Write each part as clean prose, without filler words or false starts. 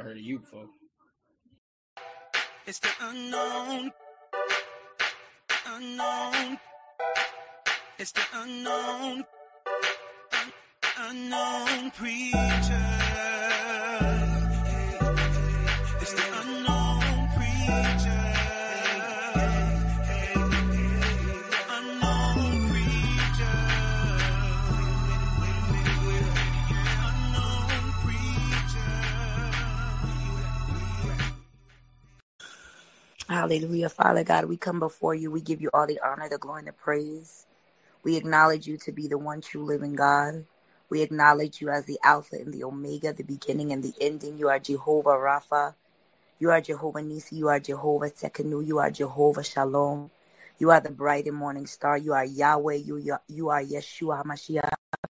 I heard you before. It's the unknown. Unknown. It's the unknown. Unknown preacher. It's the unknown preacher. Unknown preacher. Unknown preacher. Hallelujah. Father God, we come before you. We give you all the honor, the glory, and the praise. We acknowledge you to be the one true living God. We acknowledge you as the Alpha and the Omega, the beginning and the ending. You are Jehovah Rapha. You are Jehovah Nisi. You are Jehovah Tsekenu. You are Jehovah Shalom. You are the bright and morning star. You are Yahweh. You are Yeshua HaMashiach.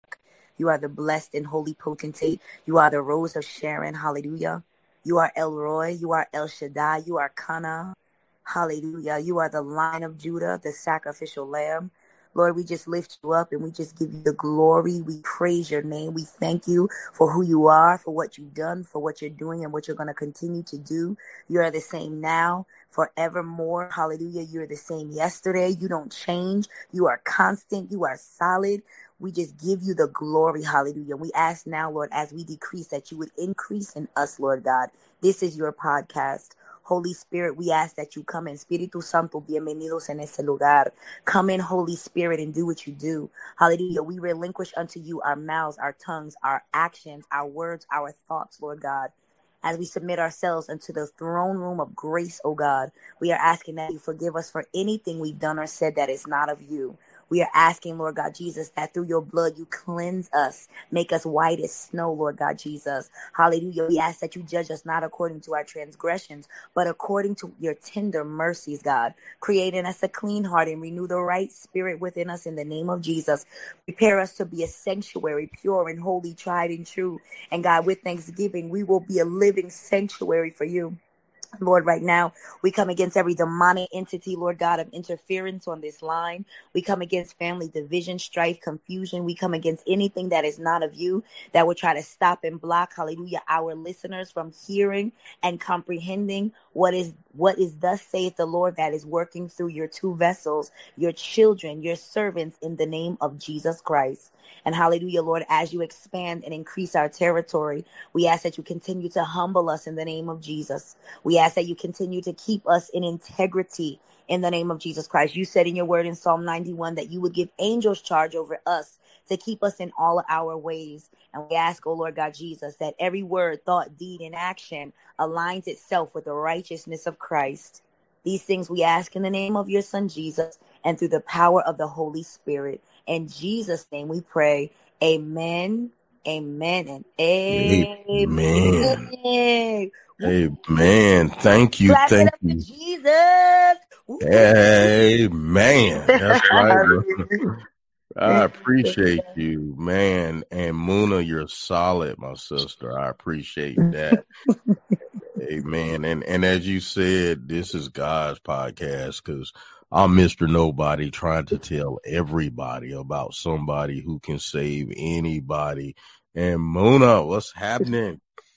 You are the blessed and holy potentate. You are the rose of Sharon. Hallelujah. You are El Roy. You are El Shaddai. You are Kana. Hallelujah. You are the Lion of Judah, the sacrificial lamb. Lord, we just lift you up and we just give you the glory. We praise your name. We thank you for who you are, for what you've done, for what you're doing, and what you're going to continue to do. You are the same now, forevermore. Hallelujah. You're the same yesterday. You don't change. You are constant. You are solid. We just give you the glory. Hallelujah. We ask now, Lord, as we decrease, that you would increase in us, Lord God. This is your podcast. Holy Spirit, we ask that you come in. Espíritu Santo, bienvenidos en ese lugar. Come in, Holy Spirit, and do what you do. Hallelujah. We relinquish unto you our mouths, our tongues, our actions, our words, our thoughts, Lord God. As we submit ourselves unto the throne room of grace, oh God, we are asking that you forgive us for anything we've done or said that is not of you. We are asking, Lord God Jesus, that through your blood you cleanse us, make us white as snow, Lord God Jesus. Hallelujah. We ask that you judge us not according to our transgressions, but according to your tender mercies, God. Create in us a clean heart and renew the right spirit within us in the name of Jesus. Prepare us to be a sanctuary, pure and holy, tried and true. And God, with thanksgiving, we will be a living sanctuary for you. Lord, right now, we come against every demonic entity, Lord God, of interference on this line. We come against family division, strife, confusion. We come against anything that is not of you that would try to stop and block, hallelujah, our listeners from hearing and comprehending what is thus saith the Lord that is working through your two vessels, your children, your servants, in the name of Jesus Christ. And hallelujah, Lord, as you expand and increase our territory, we ask that you continue to humble us in the name of Jesus. We ask that you continue to keep us in integrity in the name of Jesus Christ. You said in your word in Psalm 91 that you would give angels charge over us to keep us in all our ways. And we ask, oh Lord God Jesus, that every word, thought, deed, and action aligns itself with the righteousness of Christ. These things we ask in the name of your Son, Jesus, and through the power of the Holy Spirit. In Jesus' name we pray. Amen, amen, and amen. Amen. Thank you. Clap it Thank up you. to Jesus. Amen. That's right, bro. I appreciate you, man. And Muna, you're solid, my sister. I appreciate that. Amen. And as you said, this is God's podcast, because I'm Mr. Nobody trying to tell everybody about somebody who can save anybody. And Muna, what's happening?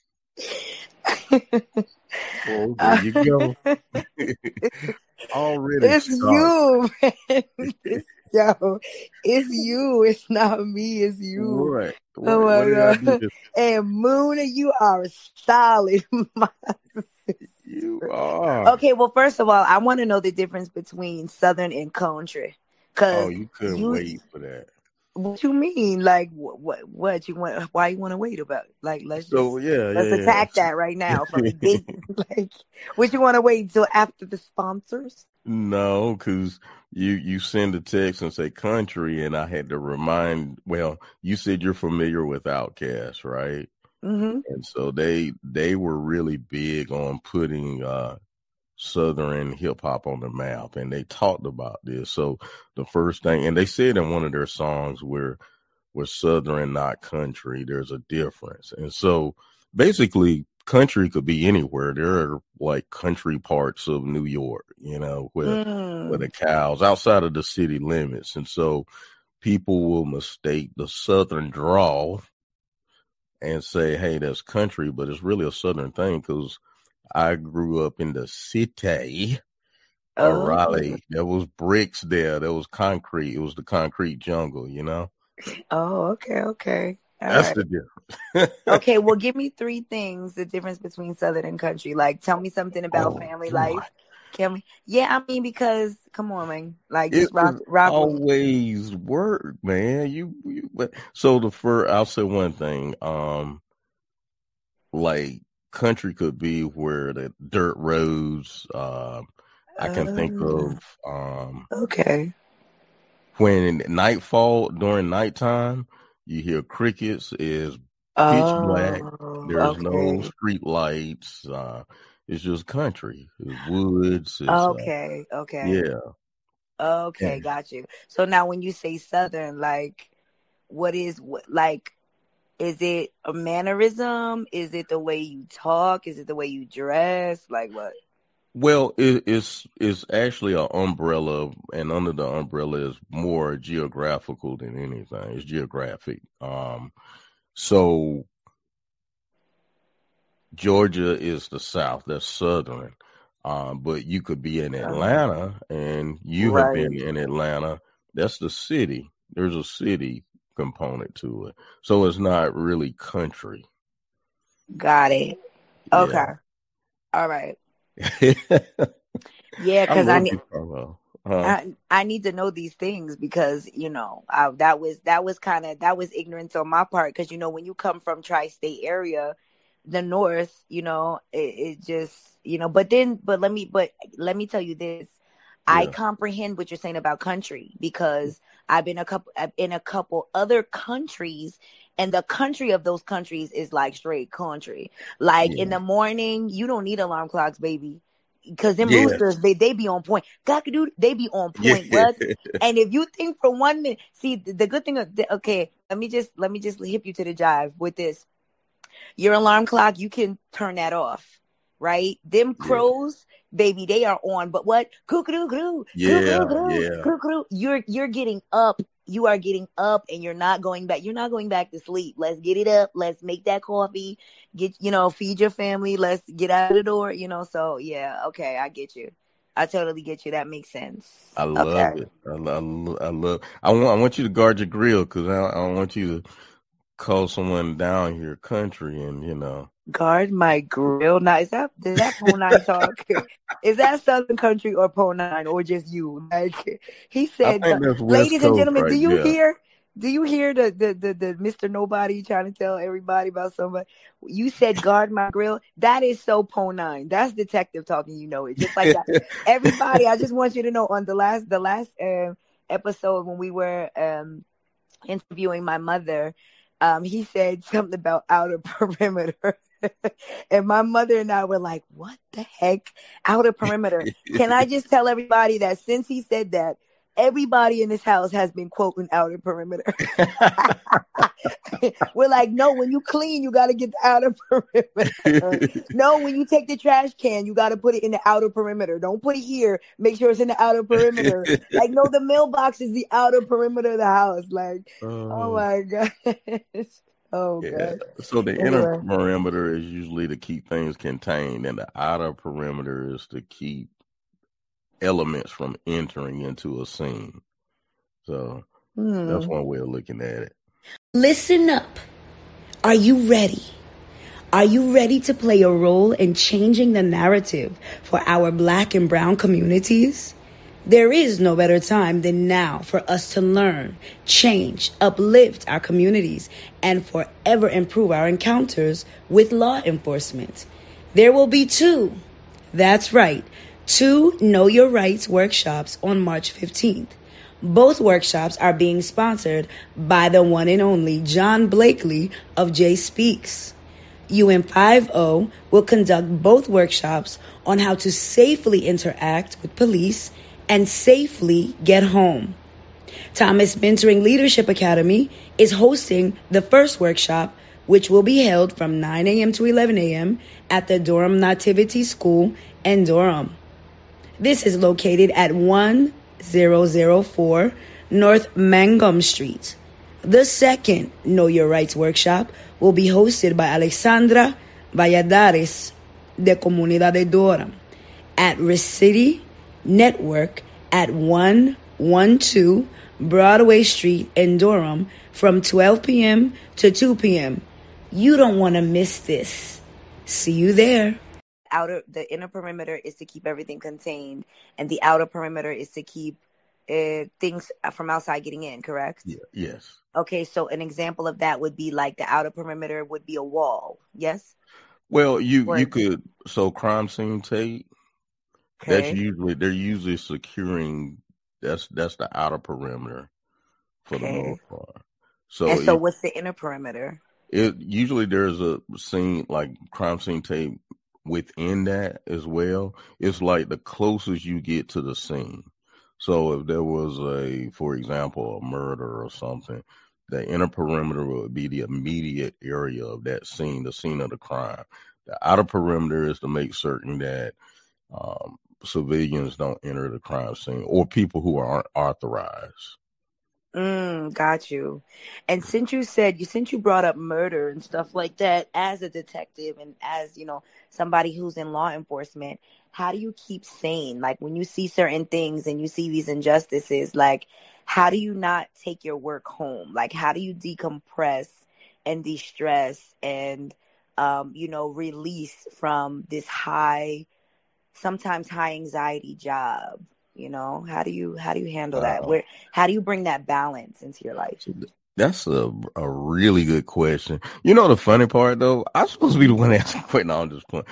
Oh, there you go. Already It's started. you, man. Yo, it's you. It's not me. It's you. What? Oh my What did I do? God. And Moona, you are solid. You are. Okay, well, first of all, I want to know the difference between Southern and country. Oh, you couldn't wait for that. What you mean? Like, what you want? Why you want to wait about? Like, let's attack that right now from the gate. Like, what you want to wait until after the sponsors? No, because you send a text and say country, and I had to remind. Well, you said you're familiar with Outkast, right? Mm-hmm. And so they were really big on putting Southern hip hop on the map, and they talked about this. So the first thing, and they said in one of their songs, we're Southern, not country. There's a difference. And so basically country could be anywhere. There are like country parts of New York, where the cows outside of the city limits. And so people will mistake the Southern drawl and say, hey, that's country, but it's really a Southern thing because I grew up in the city of Oh, Raleigh. There was bricks there. There was concrete. It was the concrete jungle, okay. All That's right. the difference. Okay, well, give me 3 things, the difference between Southern and country. Like, tell me something about Oh, family boy. life. Yeah, I mean, because, come on, man. Like, It just was rock with me. always work, man. But so I'll say one thing. Like country could be where the dirt roads. I can think Oh, of okay. when during nighttime, you hear crickets. Is pitch black. Oh, There's no okay. street lights. It's just country. It's woods. It's Okay, okay. yeah. Okay, got you. So now when you say Southern, like, like, is it a mannerism? Is it the way you talk? Is it the way you dress? Like what? Well, it's actually an umbrella, and under the umbrella is more geographical than anything. It's geographic. So Georgia is the South. That's Southern. But you could be in Atlanta, and you have been Right. in Atlanta. That's the city. There's a city component to it, so it's not really country. Got it. Okay. Yeah. All right. I Yeah, because love you, Carlo. I need to know these things because that was ignorance on my part because when you come from tri-state area, the north, it just but let me tell you this. I Yeah. comprehend what you're saying about country because I've been in a couple other countries, and the country of those countries is like straight country. Like in Yeah. the morning, you don't need alarm clocks, baby. Because them Yes. roosters, they be on point. Cock-a-doodle, they be on Yeah. point. What? And if you think for 1 minute, see the good thing. Okay, let me just hip you to the jive with this. Your alarm clock, you can turn that off, right? Them Yeah. crows, baby, they are on. But what? Coo-coo-coo, Yeah. coo-coo-coo. You're getting up. You are getting up, and you're not going back. You're not going back to sleep. Let's get it up. Let's make that coffee. Feed your family. Let's get out of the door. So yeah, okay, I get you. I totally get you. That makes sense. I love Okay. it. I love. I want you to guard your grill because I don't want you to call someone down here country and. Guard my grill. Now, is that Po9 talk? Is that Southern country or Po9 or just you? Like he I said, think that's West ladies and Coast gentlemen, right do you there. hear? Do you hear the Mr. Nobody trying to tell everybody about somebody? You said guard my grill. That is so Po9. That's detective talking. You know it. Just like that. Everybody, I just want you to know on the last episode when we were interviewing my mother, he said something about outer perimeter. And my mother and I were like, what the heck? Outer perimeter. Can I just tell everybody that since he said that, everybody in this house has been quoting outer perimeter. We're like, no, when you clean, you got to get the outer perimeter. No, when you take the trash can, you got to put it in the outer perimeter. Don't put it here. Make sure it's in the outer perimeter. Like, no, the mailbox is the outer perimeter of the house. Like, oh my gosh. Oh, Yeah. God. So the inner Anyway. perimeter is usually to keep things contained, and the outer perimeter is to keep elements from entering into a scene. So that's one way of looking at it. Listen up. Are you ready? Are you ready to play a role in changing the narrative for our Black and Brown communities? There is no better time than now for us to learn, change, uplift our communities, and forever improve our encounters with law enforcement. There will be 2. That's right. 2 Know Your Rights workshops on March 15th. Both workshops are being sponsored by the one and only John Blakely of Jay Speaks. UM50 will conduct both workshops on how to safely interact with police and safely get home. Thomas Mentoring Leadership Academy is hosting the first workshop, which will be held from 9 a.m. to 11 a.m. at the Durham Nativity School in Durham. This is located at 1004 North Mangum Street. The second Know Your Rights workshop will be hosted by Alexandra Valladares de Comunidad de Durham at City Network at 112 Broadway Street in Durham from 12 p.m. to 2 p.m. You don't want to miss this. See you there. The inner perimeter is to keep everything contained, and the outer perimeter is to keep things from outside getting in, correct? Yeah. Yes. Okay, so an example of that would be like the outer perimeter would be a wall, yes? Well, you Or- could, so crime scene tape, Okay. they're usually securing, that's the outer perimeter for the Okay. most part. So And so what's the inner perimeter? it usually there's a scene like crime scene tape within that as well. It's like the closest you get to the scene. So if there was for example, a murder or something, the inner perimeter would be the immediate area of that scene, the scene of the crime. The outer perimeter is to make certain that civilians don't enter the crime scene or people who aren't authorized. Got you. And since you brought up murder and stuff like that, as a detective and as, somebody who's in law enforcement, how do you keep sane? Like when you see certain things and you see these injustices, like how do you not take your work home? Like how do you decompress and de-stress and, release from this sometimes high anxiety job? How do you handle that? How do you bring that balance into your life? That's a really good question. You know the funny part though, I'm supposed to be the one asking. Wait, no, I'm just playing.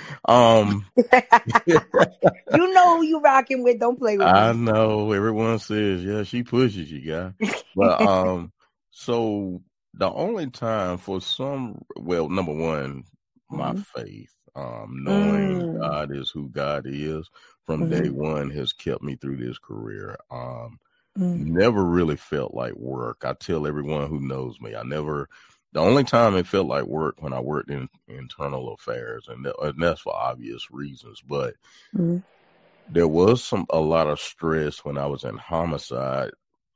You know who you rocking with. Don't play with I me. know everyone says, yeah, she pushes you, guy. But so the only time number one, my faith, knowing God is who God is from day one has kept me through this career. Never really felt like work. I tell everyone who knows me, the only time it felt like work when I worked in internal affairs, and that's for obvious reasons. But there was a lot of stress when I was in homicide,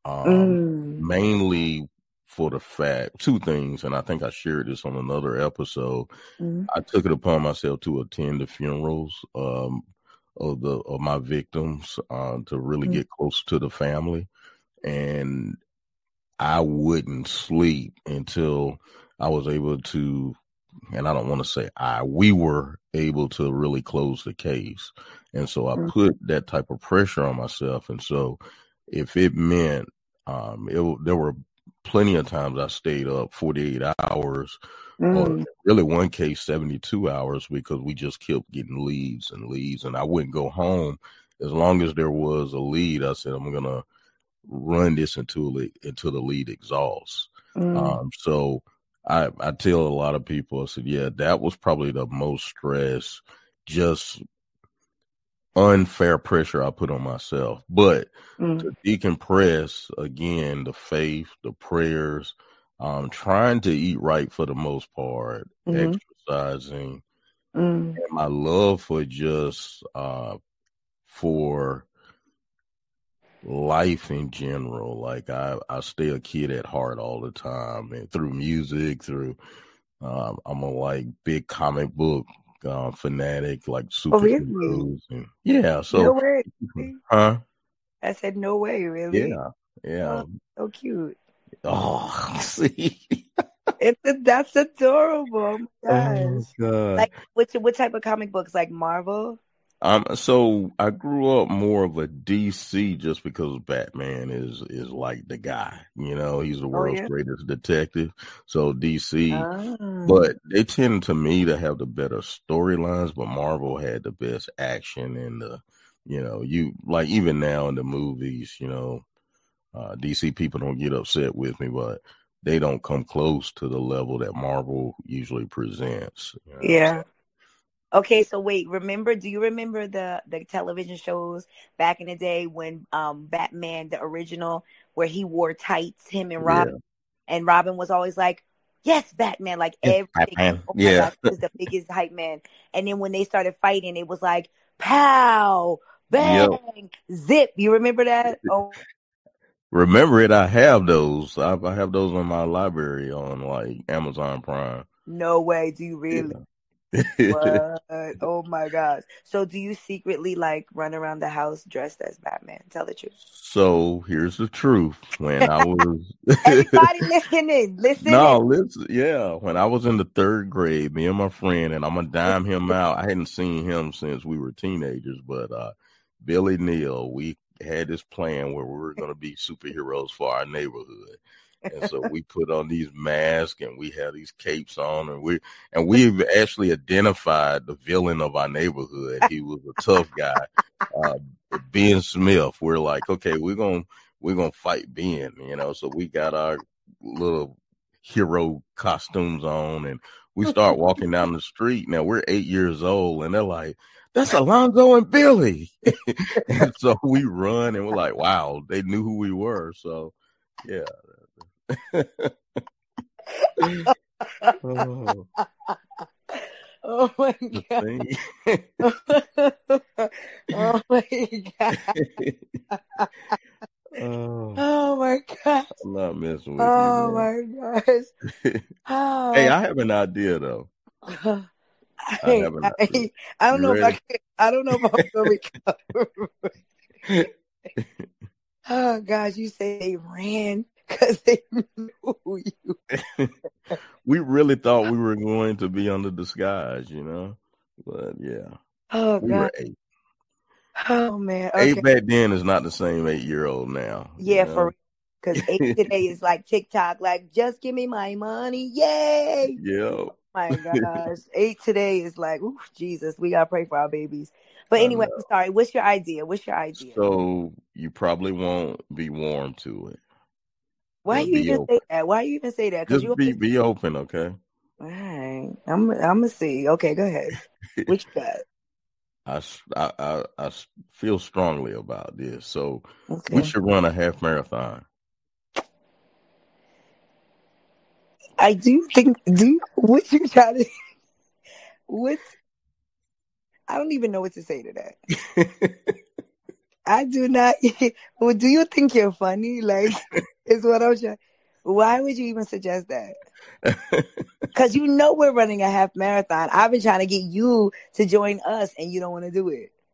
mainly for the fact, two things, and I think I shared this on another episode. I took it upon myself to attend the funerals of my victims to really get close to the family, and I wouldn't sleep until I was able to, and I don't want to say we were able to really close the case. And so I put that type of pressure on myself. And so if it meant, there were plenty of times I stayed up 48 hours, or really one case 72 hours, because we just kept getting leads and leads, and I wouldn't go home as long as there was a lead. I said, I'm going to run this until the lead exhausts. So I tell a lot of people, I said, yeah, that was probably the most stress, just unfair pressure I put on myself. But to decompress, again, the faith, the prayers, trying to eat right for the most part, exercising, and my love for just for life in general. Like I stay a kid at heart all the time, and through music, I'm a big comic book fanatic, like superheroes. And yeah, so no way. Huh? I said no way, really. Yeah. Oh, so cute. Oh, see. That's adorable. Oh my gosh. Oh God. Like what type of comic books? Like Marvel? So I grew up more of a DC just because Batman is like the guy, he's the world's greatest detective. So DC, but they tend to me to have the better storylines, but Marvel had the best action and even now in the movies, DC people don't get upset with me, but they don't come close to the level that Marvel usually presents. Yeah. Okay, so wait, do you remember the television shows back in the day when Batman, the original, where he wore tights, him and Robin, and Robin was always like, yes, Batman, like everything. Batman. Oh my gosh, he was the biggest hype man. And then when they started fighting, it was like, pow, bang, zip. You remember that? Oh Remember it? I have those. I have those in my library on like Amazon Prime. No way. Do you really? Yeah. What? Oh my gosh. So do you secretly like run around the house dressed as Batman? Tell the truth. So here's the truth. When I was Everybody listening, no, listening. listen, yeah, when I was in the third grade, me and my friend, and I'm gonna dime him out. I hadn't seen him since we were teenagers, but Billy Neal, we had this plan where we were gonna be superheroes for our neighborhood. And so we put on these masks and we had these capes on, and we've actually identified the villain of our neighborhood. He was a tough guy, uh, Ben Smith. We're like, okay, we're gonna fight Ben, So we got our little hero costumes on, and we start walking down the street. Now we're 8 years old, and they're like, "That's Alonzo and Billy," and so we run, and we're like, "Wow, they knew who we were." So, yeah. Oh, Oh my the god. thing. Oh my god. Oh, Oh my gosh. I'm not messing with Oh you, my gosh. man. Hey, Oh. I have an idea though. I I, have an idea. I don't You know if ready? I don't know if I'm gonna recover. Oh gosh, you say they ran because they knew you. We really thought we were going to be under disguise, But yeah, Oh we were god. 8. Oh man. 8 Okay. back then is not the same 8-year-old now, Yeah, for because 8 today is like TikTok, like just give me my money, yay! Yeah, My gosh, 8 today is like, ooh, Jesus, we gotta pray for our babies. But I anyway, I'm know. sorry. What's your idea? What's your idea? So you probably won't be warm to it, Why but you be even say open. that? Why you even say that? Because Just you be always. be open, okay? All right, I'm gonna see. Okay, go ahead. What you got? I feel strongly about this. So we Okay. should run a half marathon. I do think. What you try to? What? I don't even know what to say to that. I do not. Well, do you think you're funny? Like, is what I'm trying. Why would you even suggest that? Because we're running a half marathon. I've been trying to get you to join us, and you don't want to do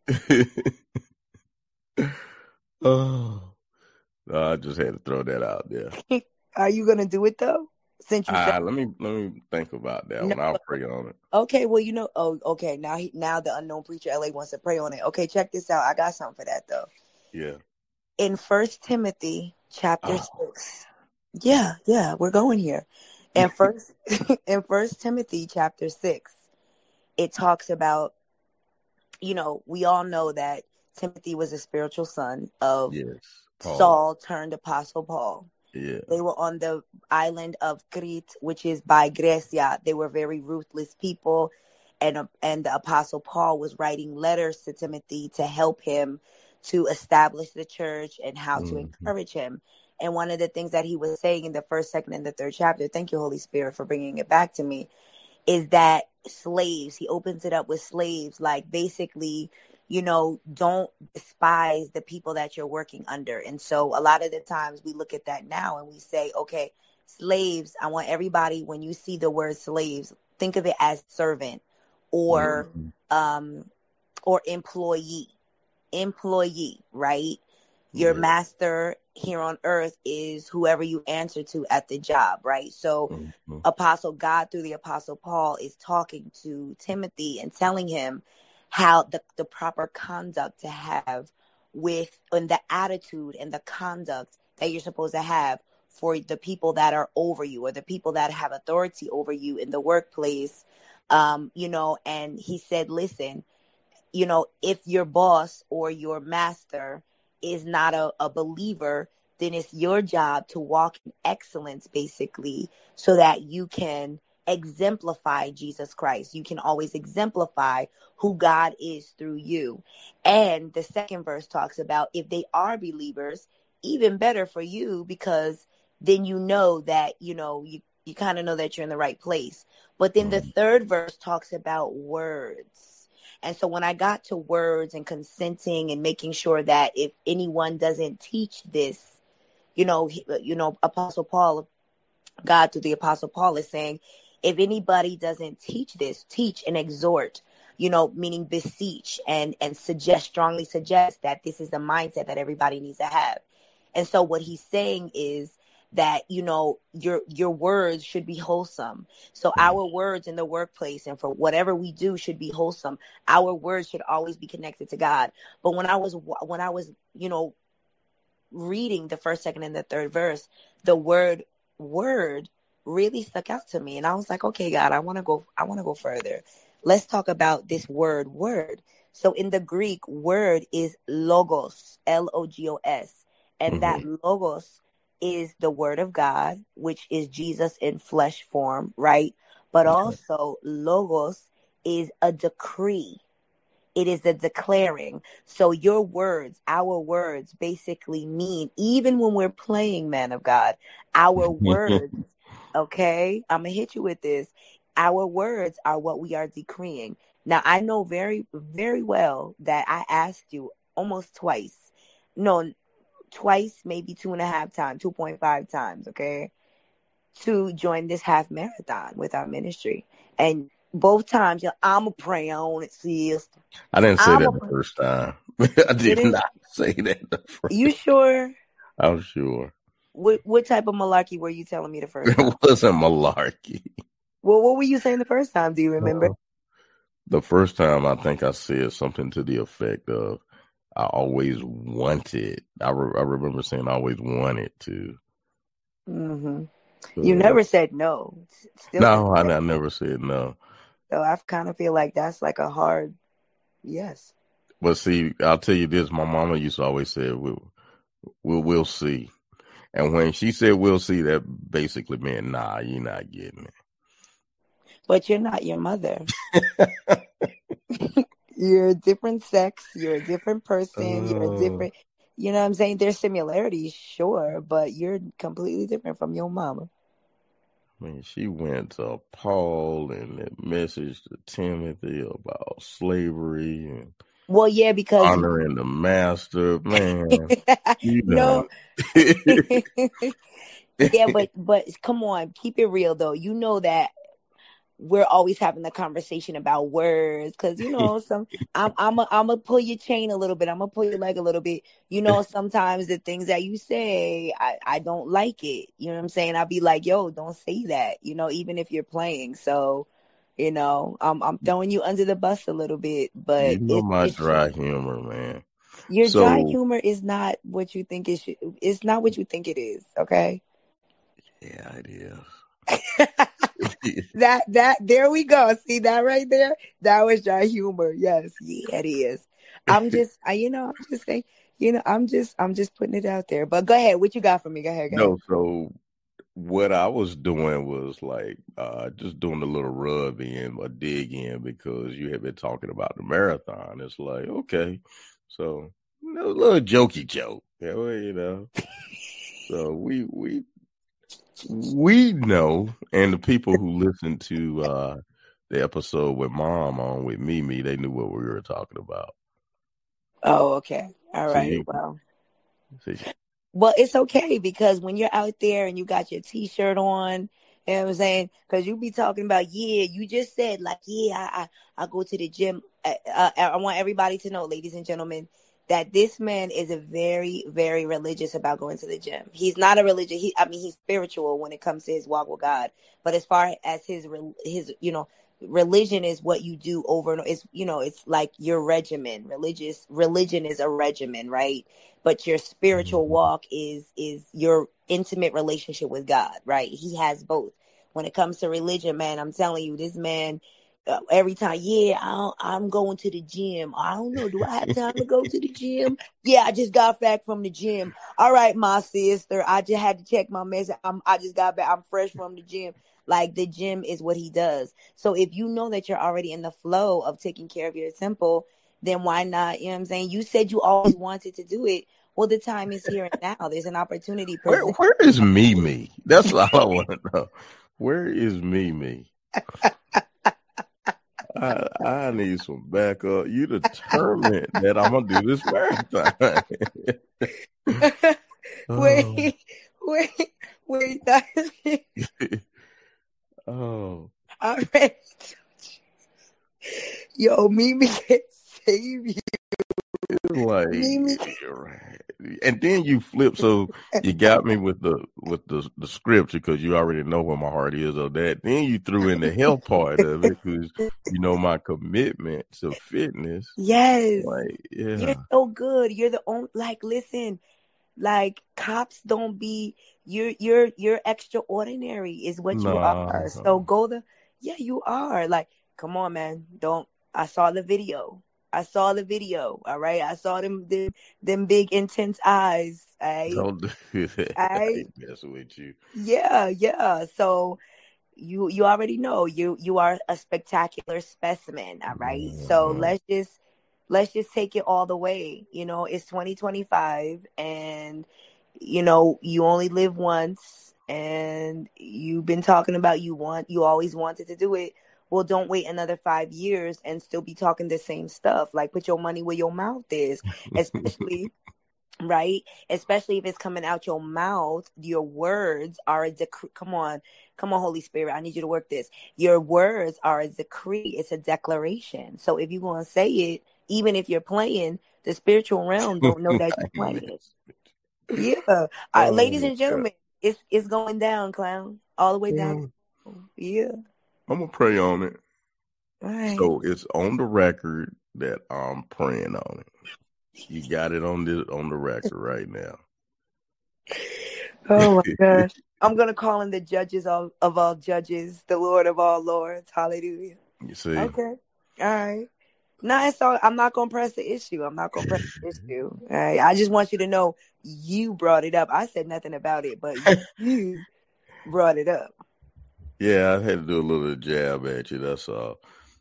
it. Oh, I just had to throw that out there. Are you gonna do it though? Since you said Let me think about that no. one. I'll pray on it. Okay, well, oh, okay. Now the unknown preacher LA wants to pray on it. Okay, check this out. I got something for that though. Yeah. In 1 Timothy chapter Oh. 6. Yeah, we're going here. And in 1 Timothy chapter 6, it talks about, we all know that Timothy was a spiritual son of Yes. Paul. Saul turned Apostle Paul. Yeah. They were on the island of Crete, which is by Grecia. They were very ruthless people. And the Apostle Paul was writing letters to Timothy to help him to establish the church and how to encourage him. And one of the things that he was saying in the first, second, and the third chapter, thank you, Holy Spirit, for bringing it back to me, is that slaves, he opens it up with slaves, like basically, don't despise the people that you're working under. And so a lot of the times we look at that now and we say, okay, slaves, I want everybody, when you see the word slaves, think of it as servant or employee, right? Your master here on earth is whoever you answer to at the job, right? So Apostle God through the Apostle Paul is talking to Timothy and telling him how the proper conduct to have and the attitude and the conduct that you're supposed to have for the people that are over you or the people that have authority over you in the workplace. And he said, listen, if your boss or your master is not a believer, then it's your job to walk in excellence, basically, so that you can exemplify Jesus Christ. You can always exemplify who God is through you. And the second verse talks about if they are believers, even better for you, because then that, you kind of know that you're in the right place. But then the third verse talks about words. And so when I got to words and consenting and making sure that if anyone doesn't teach this, Apostle Paul, God through the Apostle Paul is saying, if anybody doesn't teach this, teach and exhort, meaning beseech and strongly suggest that this is the mindset that everybody needs to have. And so what he's saying is that, your words should be wholesome. So our words in the workplace and for whatever we do should be wholesome. Our words should always be connected to God. But when I was, reading the first, second, and the third verse, the word really stuck out to me. And I was like, okay, God, I want to go further. Let's talk about this word. So in the Greek, word is logos, Logos. And that logos is the word of God, which is Jesus in flesh form, right? But also logos is a decree. It is the declaring. So your words, our words basically mean, even when we're playing, man of God, our words, okay? I'm going to hit you with this. Our words are what we are decreeing. Now, I know very, very well that I asked you almost twice. No, twice, maybe 2.5 times, 2.5 times, okay, to join this half marathon with our ministry. And both times, I'm a pray on it, sis. I didn't say that the first time. I did not say that the first. You sure? I'm sure. What type of malarkey were you telling me the first time? It wasn't malarkey. Well, what were you saying the first time? Do you remember? The first time, I think I said something to the effect of, I always wanted. I remember saying I always wanted to. Mm-hmm. You never said no. No, I never said no. So I kind of feel like that's like a hard yes. But see, I'll tell you this. My mama used to always say, we'll see. And when she said we'll see, that basically meant, nah, you're not getting it. But you're not your mother. You're a different sex. You're a different person. You're a different, you know what I'm saying? There's similarities, sure, but you're completely different from your mama. I mean, she went to Paul and that message to Timothy about slavery and because honoring the master, man. No. Yeah, but come on, keep it real though. You know that we're always having the conversation about words because I'm gonna pull your chain a little bit. I'm gonna pull your leg a little bit. Sometimes the things that you say, I don't like it. You know what I'm saying? I'll be like, yo, don't say that. Even if you're playing. So, I'm throwing you under the bus a little bit. But my dry humor, man. Your dry humor is not what you think it should. It's not what you think it is. Okay. Yeah, it is. that there we go. See that right there? That was dry humor. Yes, yeah, it is. I'm just saying, I'm just putting it out there. But go ahead. What you got for me? Go ahead. No, so what I was doing was like just doing a little rub in or dig in because you had been talking about the marathon. It's like, okay, so a little jokey joke, So we know, and the people who listened to the episode with Mom on with Mimi, they knew what we were talking about. Oh, okay. All right. Well, it's okay because when you're out there and you got your T-shirt on, you know what I'm saying? Because you be talking about, you just said like, I go to the gym. I want everybody to know, ladies and gentlemen, that this man is a very, very religious about going to the gym. He's not a religious. He's spiritual when it comes to his walk with God. But as far as his religion is what you do over and over. It's like your regimen. Religion is a regimen, right? But your spiritual walk is your intimate relationship with God, right? He has both. When it comes to religion, man, I'm telling you, this man, every time, I'm going to the gym. I don't know. Do I have time to go to the gym? Yeah, I just got back from the gym. All right, my sister. I just had to check my message. I just got back. I'm fresh from the gym. Like the gym is what he does. So if you know that you're already in the flow of taking care of your temple, then why not? You know what I'm saying? You said you always wanted to do it. Well, the time is here and now. There's an opportunity. Where is Mimi? That's all I want to know. Where is Mimi? I need some backup. You determined that I'm gonna do this marathon. Wait, Wait, wait, that Oh, I read. Yo, Mimi can save you. like, Mimi. right. And then you flip, so you got me with the scripture because you already know where my heart is on that. Then you threw in the health part of it because you know my commitment to fitness. Yes, Like, you're yeah, so good. You're the only. Like, listen. Like, cops don't be. You're extraordinary. Is what you are. So no, go the. Yeah, you are. Like, come on, man. Don't. I saw the video. I saw the video. All right. I saw them big intense eyes. All right. don't do that. All I right. ain't messing with you. Yeah, yeah. So you already know you are a spectacular specimen. All right. So Mhm. let's just take it all the way. You know, it's 2025, and you only live once, and you've been talking about you always wanted to do it. Well, don't wait another 5 years and still be talking the same stuff. Like, put your money where your mouth is, especially, right? Especially if it's coming out your mouth, your words are a decree. Come on, Holy Spirit, I need you to work this. Your words are a decree. It's a declaration. So if you're going to say it, even if you're playing, the spiritual realm don't know that I you're ain't playing. messing. Yeah. Oh Ladies my and God. gentlemen, it's going down, clown. All the way down. Mm, Yeah. I'm gonna pray on it. All right. So it's on the record that I'm praying on it. You got it on the record right now. Oh my gosh. I'm going to call in the judges of all judges, the Lord of all lords. Hallelujah. You see? Okay. All right. No, it's all. I'm not gonna press the issue. I'm not gonna press the issue. All right. I just want you to know you brought it up. I said nothing about it, but you brought it up. Yeah, I had to do a little jab at you. That's all.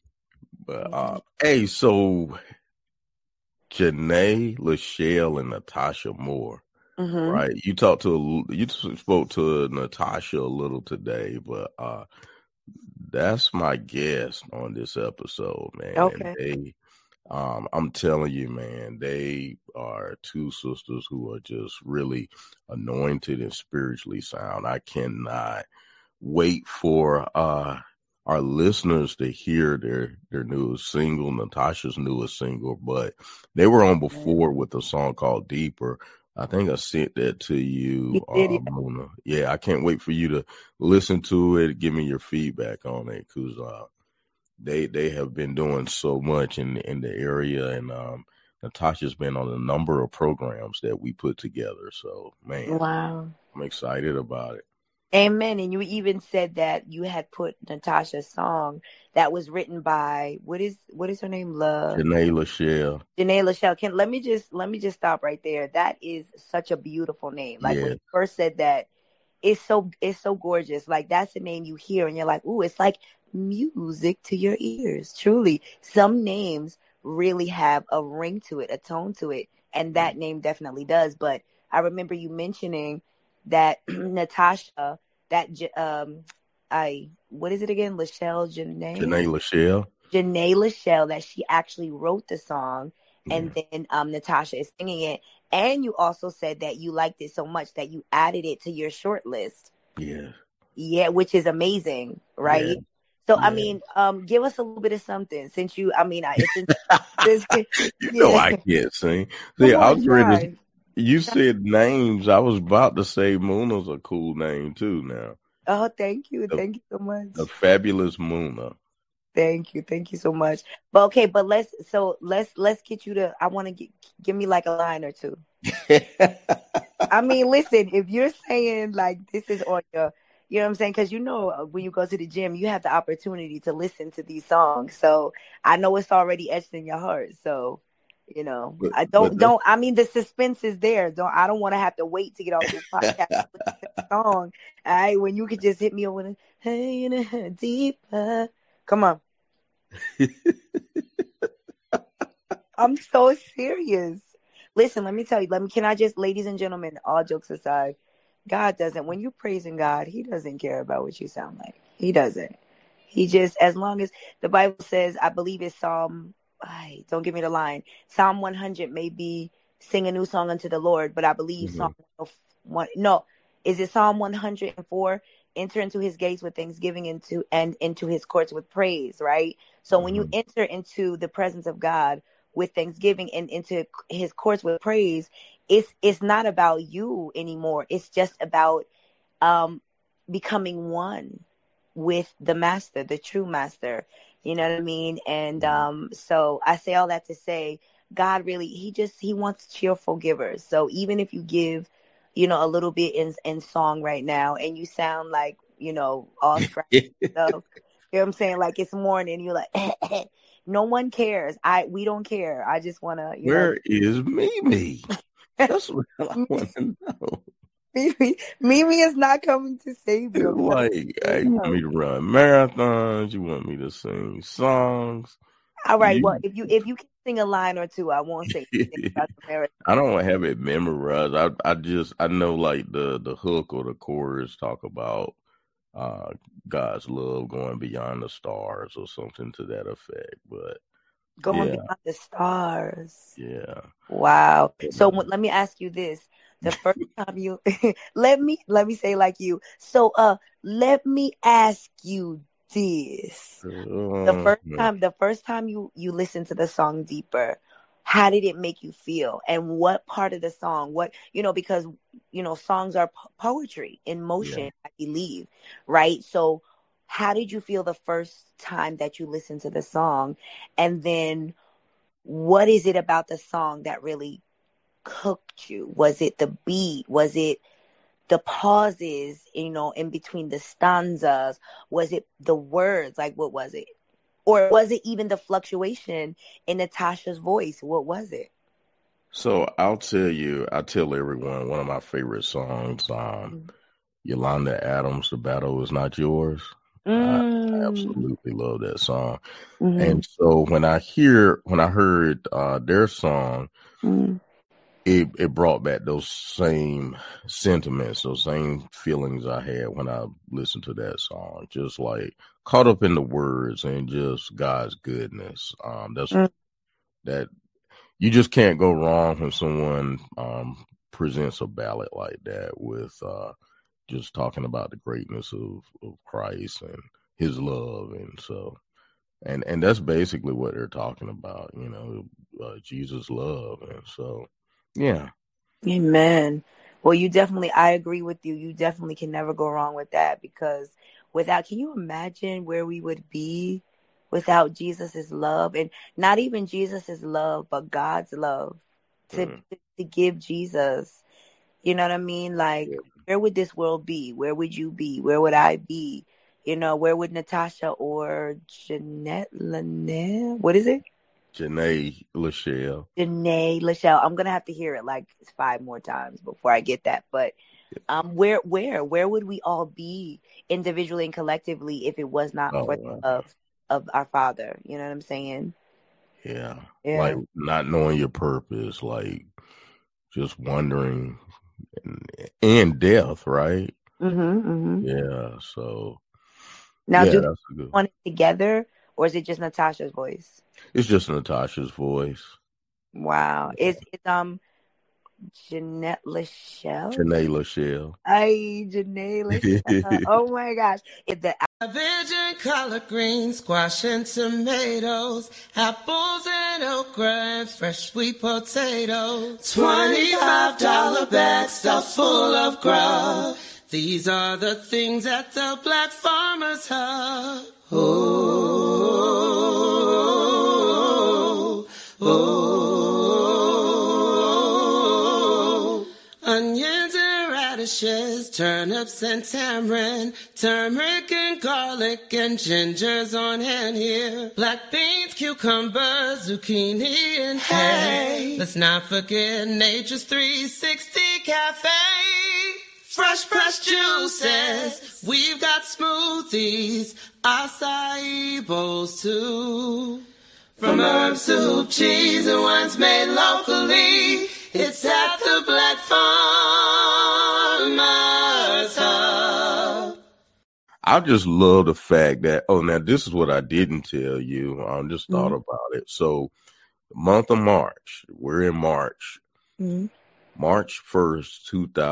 But hey, so Janae, Lachelle, and Natasha Moore, Mm-hmm. right? You spoke to Natasha a little today, but that's my guest on this episode, man. And Okay. I'm telling you, man, they are two sisters who are just really anointed and spiritually sound. I cannot wait for our listeners to hear their newest single, Natasha's newest single. But they were on before with a song called Deeper. I think I sent that to You you, did it. Mona. Yeah, I can't wait for you to listen to it, give me your feedback on it, because they have been doing so much in the area, and Natasha's been on a number of programs that we put together. So, man, Wow. I'm excited about it. Amen. And you even said that you had put Natasha's song that was written by what is her name? Janae Lachelle, Janae Lachelle. Let me just stop right there. That is such a beautiful name. Like, when yeah, you first said that, it's so gorgeous. Like, that's a name you hear and you're like, ooh, it's like music to your ears. Truly. Some names really have a ring to it, a tone to it, and that name definitely does. But I remember you mentioning that Natasha, that what is it again? Janae Lachelle. Janae Lachelle, that she actually wrote the song, and Yeah, then Natasha is singing it. And you also said that you liked it so much that you added it to your short list. yeah, Yeah, which is amazing, yeah, right? So, I yeah. mean, give us a little bit of something, since since You know yeah. I can't sing. See, Come I on, was ready. try. You said names. I was about to say Muna's a cool name too. Now, Oh, thank you. the, Thank you so much. the fabulous Muna. Thank you. Thank you so much. But okay, but let's get you to, I want to give me like a line or two. I mean, listen, if you're saying like this is on your, you know what I'm saying? Because when you go to the gym, you have the opportunity to listen to these songs. So I know it's already etched in your heart. So, but I but that's I mean, the suspense is there. I don't want to have to wait to get off this podcast to listen to the song. All right, when you could just hit me over the, hey, deeper. Come on. I'm so serious. Listen, let me tell you. Can I just, ladies and gentlemen, all jokes aside, God doesn't, when you're praising God, He doesn't care about what you sound like. He doesn't. He just, as long as the Bible says, I believe it's don't give me the line. Psalm 100 may be sing a new song unto the Lord, but I believe Mhm. Psalm 101, no, Is it Psalm 104? Enter into his gates with thanksgiving and into his courts with praise, right? So when you Mhm. enter into the presence of God with thanksgiving and into his courts with praise, it's not about you anymore. It's just about becoming one with the master, the true master. You know what I mean? And so I say all that to say, God really, he wants cheerful givers. So even if you give, a little bit in song right now, and you sound like, all scratchy stuff, you know what I'm saying? Like it's morning, you're like, no one cares. We don't care. I just want to, Where is Mimi? That's what I want to know. Mimi is not coming to save you. Like, hey, you want me to run marathons? You want me to sing songs? All right. Well, You, if you can sing a line or two, I won't say anything about the marathon. I don't have it memorized. I know like the hook or the chorus talk about God's love going beyond the stars or something to that effect. But Going yeah, beyond the stars. yeah. Wow. So let me ask you this: the first time you let me say like you. So let me ask you this: the first time you listened to the song Deeper, how did it make you feel, and what part of the song? What because songs are poetry in motion, I believe, right? So how did you feel the first time that you listened to the song, and then what is it about the song that really cooked you? Was it the beat? Was it the pauses, in between the stanzas? Was it the words? Like, what was it? Or was it even the fluctuation in Natasha's voice? What was it? So I tell everyone one of my favorite songs, Yolanda Adams, The Battle Is Not Yours. I absolutely love that song. And so when I heard their song, it brought back those same sentiments, those same feelings I had when I listened to that song. Just like caught up in the words and just God's goodness. That you just can't go wrong when someone presents a ballad like that with just talking about the greatness of Christ and his love. And so, and that's basically what they're talking about, Jesus' love. And so, yeah. Amen. Well, I agree with you. You definitely can never go wrong with that, because can you imagine where we would be without Jesus's love? And not even Jesus's love, but God's love to give Jesus. You know what I mean? Like, where would this world be? Where would you be? Where would I be? Where would Natasha or Jeanette Lanier? What is it? Janae Lachelle. I'm gonna have to hear it like 5 more times before I get that. But where would we all be individually and collectively if it was not for the love of our Father? You know what I'm saying? Yeah. Like not knowing your purpose, like just wondering, and death, right? Yeah. So now, do that's a good want it together, or is it just Natasha's voice? It's just Natasha's voice. Wow. It's Jeanette Lachelle. Janae Lachelle. Janae Lachelle. Oh my gosh. Vision, collard greens, squash and tomatoes, apples and okra and fresh sweet potatoes. $25 bags stuffed full of grub. These are the things at the Black Farmer's Hub. Onions and radishes, turnips and tamarind, turmeric and garlic and ginger's on hand here. Black beans, cucumbers, zucchini and hay. Let's not forget Nature's 360 Cafe. Fresh pressed juices, we've got smoothies, acai bowls too. From herbs to hoop cheese and wines made locally, it's at the Black Farmer's Hub. I just love the fact that, now this is what I didn't tell you. I just thought about it. So, the month of March, we're in March. March 1st,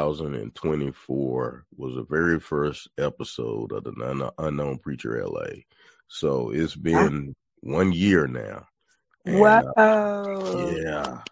2024 was the very first episode of the Unknown Preacher LA. So it's been 1 year now. Wow. Yeah.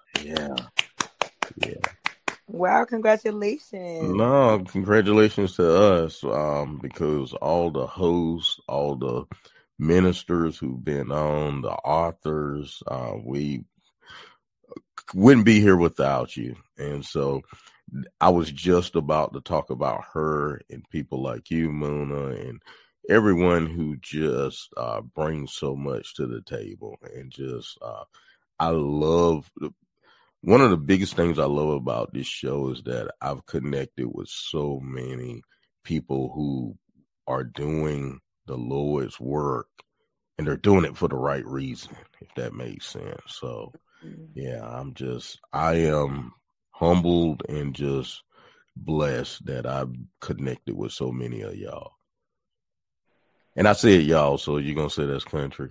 Wow, congratulations. No, congratulations to us, because all the hosts, all the ministers who've been on, the authors, we wouldn't be here without you. And so I was just about to talk about her and people like you, Muna, and everyone who just brings so much to the table. And just, I love, one of the biggest things I love about this show is that I've connected with so many people who are doing the Lord's work, and they're doing it for the right reason, if that makes sense. So, yeah, I am humbled and just blessed that I've connected with so many of y'all. And I said y'all, so you're going to say that's country?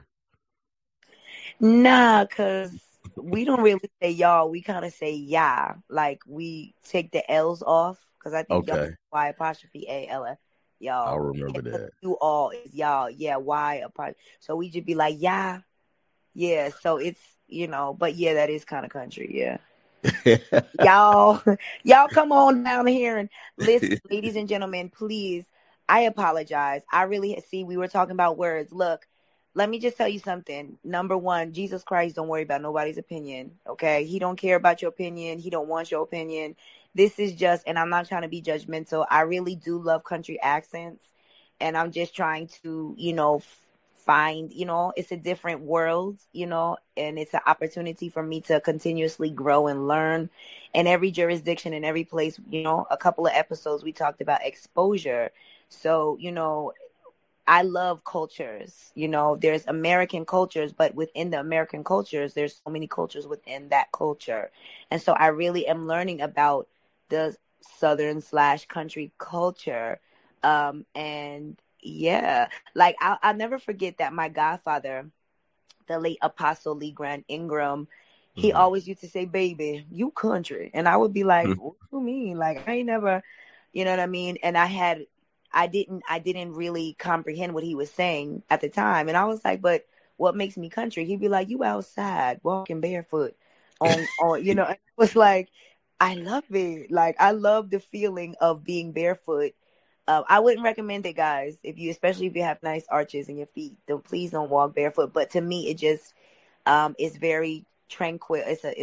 Nah, because we don't really say y'all. We kind of say yeah. Like, we take the L's off, because I think y'all Y''ALF. Y'all. I'll remember that. You all is y'all. Yeah, Y''. So we just be like, yeah. Yeah, so it's, but yeah, that is kind of country, yeah. y'all come on down here and listen. Ladies and gentlemen, please, I apologize. I really we were talking about words. Look, let me just tell you something. Number one, Jesus Christ don't worry about nobody's opinion, okay? He don't care about your opinion. He don't want your opinion. This is just, and I'm not trying to be judgmental, I really do love country accents, and I'm just trying to, find, it's a different world, and it's an opportunity for me to continuously grow and learn. In every jurisdiction, in every place, a couple of episodes we talked about exposure. So, I love cultures. There's American cultures, but within the American cultures, there's so many cultures within that culture. And so I really am learning about the Southern/country culture. And yeah, like I'll never forget that my godfather, the late Apostle Lee Grant Ingram, he always used to say, "Baby, you country." And I would be like, "What do you mean? Like, I ain't never," you know what I mean? And I didn't really comprehend what he was saying at the time. And I was like, "But what makes me country?" He'd be like, "You outside walking barefoot on," it was like, I love it. Like, I love the feeling of being barefoot. I wouldn't recommend it, guys. Especially if you have nice arches in your feet, please don't walk barefoot. But to me, it just is very tranquil.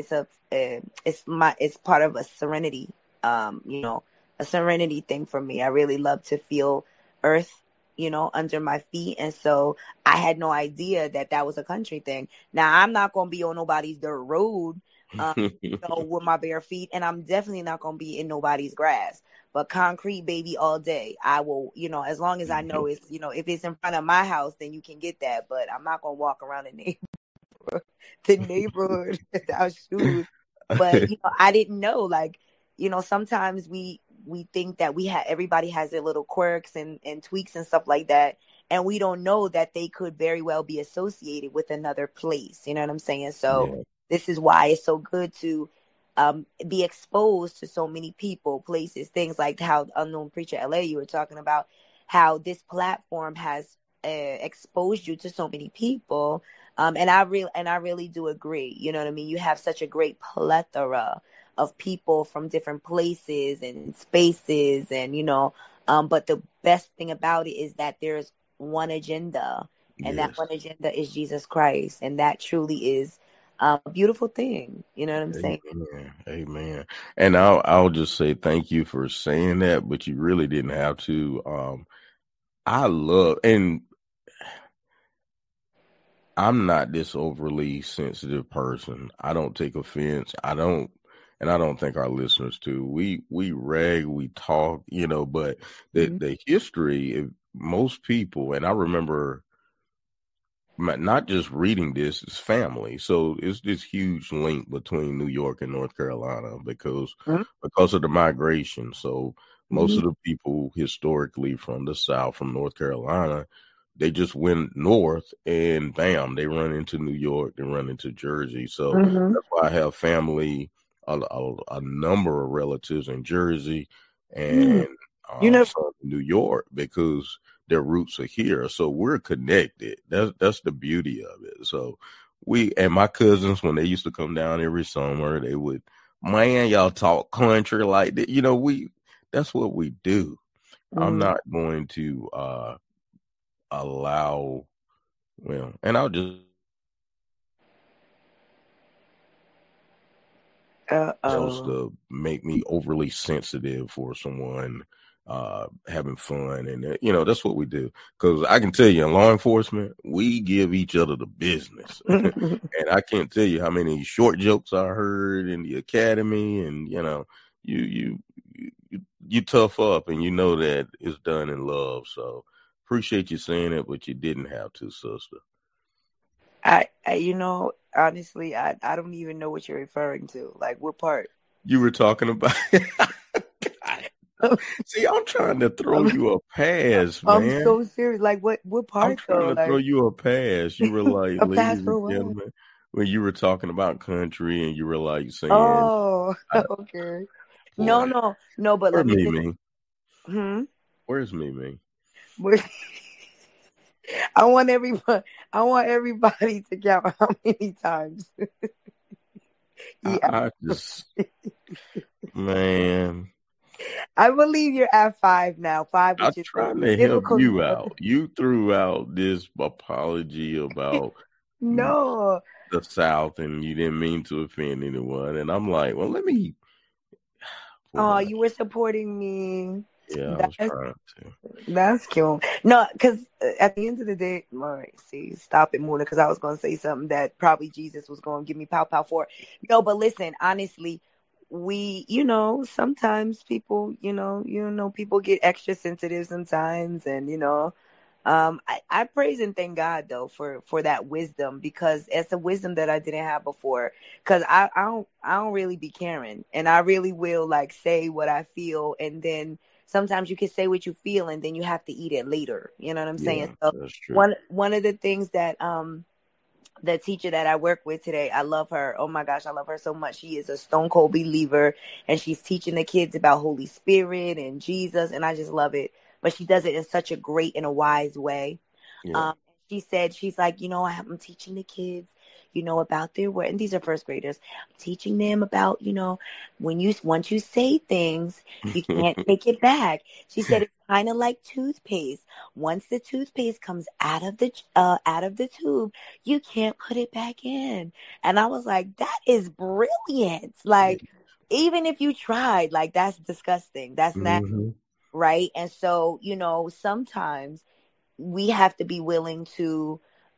It's part of a serenity. A serenity thing for me. I really love to feel earth, under my feet, and so I had no idea that was a country thing. Now, I'm not gonna be on nobody's dirt road, with my bare feet, and I'm definitely not gonna be in nobody's grass. But concrete, baby, all day. I will, as long as I know it's, if it's in front of my house, then you can get that. But I'm not going to walk around the neighborhood without shoes. But, I didn't know, like, sometimes we think that everybody has their little quirks and tweaks and stuff like that. And we don't know that they could very well be associated with another place. You know what I'm saying? So This is why it's so good to be exposed to so many people, places, things like how Unknown Preacher LA, you were talking about, how this platform has exposed you to so many people. And I really do agree. You know what I mean? You have such a great plethora of people from different places and spaces, and but the best thing about it is that there's one agenda, and that one agenda is Jesus Christ, and that truly is a beautiful thing. You know what I'm saying? Amen. And I'll just say thank you for saying that, but you really didn't have to. I love, and I'm not this overly sensitive person. I don't take offense. I don't think our listeners do. We rag, we talk, but the history, most people, and I remember not just reading this, it's family. So it's this huge link between New York and North Carolina because of the migration. So most of the people historically from the South, from North Carolina, they just went north and bam, they run into New York, they run into Jersey. So that's why I have family a number of relatives in Jersey and some in New York because their roots are here. So we're connected. That's the beauty of it. So and my cousins, when they used to come down every summer, they would, man, y'all talk country like that. You know, that's what we do. I'm not going to allow, and I'll just else to make me overly sensitive for someone having fun. And, that's what we do. Because I can tell you, in law enforcement, we give each other the business. And I can't tell you how many short jokes I heard in the academy. And, you tough up and you know that it's done in love. So appreciate you saying it, but you didn't have to, sister. I honestly, I don't even know what you're referring to. Like, what part? You were talking about. See, I'm trying to throw you a pass, man. I'm so serious. Like, what part? I'm trying to throw you a pass. You were like, a ladies pass for and what? gentlemen, when you were talking about country and you were like saying, "Oh, okay." Boy. No, but let me. Where's Mimi? I want everybody to count how many times. I just, man. I believe you're at 5 now. 5. I'm trying to help you out. You threw out this apology about the South, and you didn't mean to offend anyone. And I'm like, well, let me. Oh, you were supporting me. Yeah, I was trying to. That's cute. No, because at the end of the day, all right, stop it, Muna, because I was going to say something that probably Jesus was going to give me pow for. No, but listen, honestly, we, sometimes people, people get extra sensitive sometimes, and, I praise and thank God though for that wisdom, because it's a wisdom that I didn't have before. Because I don't really be caring, and I really will like say what I feel, and then sometimes you can say what you feel, and then you have to eat it later. You know what I'm saying? So that's true. One of the things that the teacher that I work with today, I love her. Oh my gosh, I love her so much. She is a stone cold believer, and she's teaching the kids about Holy Spirit and Jesus, and I just love it. But she does it in such a great and a wise way. Yeah. She said, she's like, I'm teaching the kids, about their word. And these are first graders. I'm teaching them about, once you say things, you can't take it back. She said, it's kind of like toothpaste. Once the toothpaste comes out of the tube, you can't put it back in. And I was like, that is brilliant. Like, even if you tried, like, that's disgusting. That's not right. And so, sometimes we have to be willing to,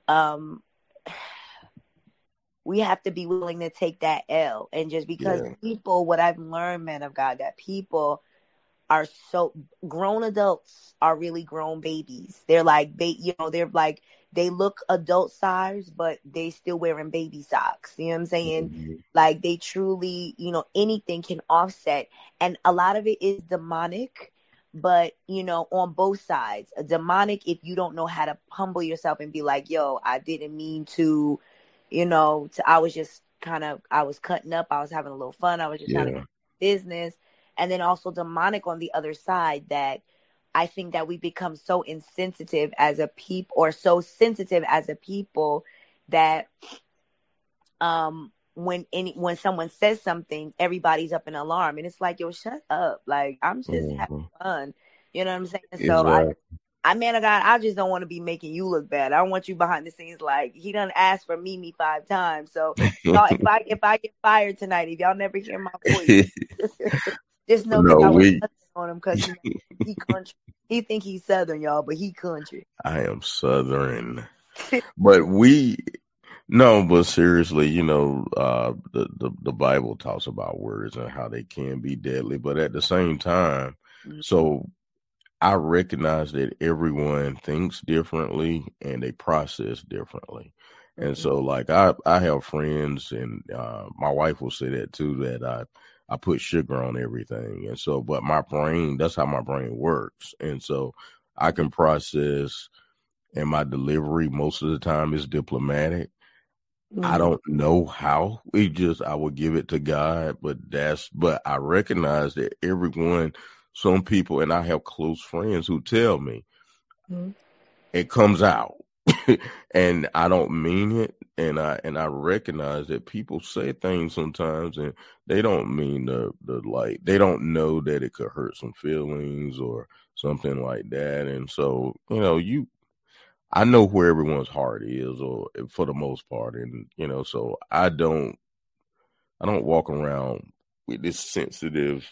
take that L. And just because people, what I've learned, man of God, that people are so grown adults are really grown babies. They're like, they're like, they look adult size, but they still wearing baby socks. You know what I'm saying? Like, they truly, anything can offset. And a lot of it is demonic. But, on both sides, a demonic, if you don't know how to humble yourself and be like, yo, I didn't mean to, I was just I was cutting up. I was having a little fun. I was just trying to get business. And then also demonic on the other side, that I think that we become so insensitive as a people, or so sensitive as a people, that when someone says something, everybody's up in alarm, and it's like, yo, shut up. Like, I'm just having fun. You know what I'm saying? Exactly. So I man of God, I just don't want to be making you look bad. I want you behind the scenes. Like, he done asked for Mimi 5 times. So y'all, if I get fired tonight, if y'all never hear my voice, just know that I was on him, because he country. He think he's Southern, y'all, but he country. I am Southern. But but seriously, the Bible talks about words and how they can be deadly. But at the same time, so I recognize that everyone thinks differently and they process differently. And so, like, I have friends, and my wife will say that too, that I put sugar on everything. And so, but my brain, that's how my brain works. And so I can process, and my delivery most of the time is diplomatic. I don't know how. I would give it to God, but I recognize that some people, and I have close friends who tell me it comes out. And I don't mean it, and I recognize that people say things sometimes, and they don't mean the like, they don't know that it could hurt some feelings or something like that. And so, I know where everyone's heart is, or for the most part, and so I don't walk around with this sensitive.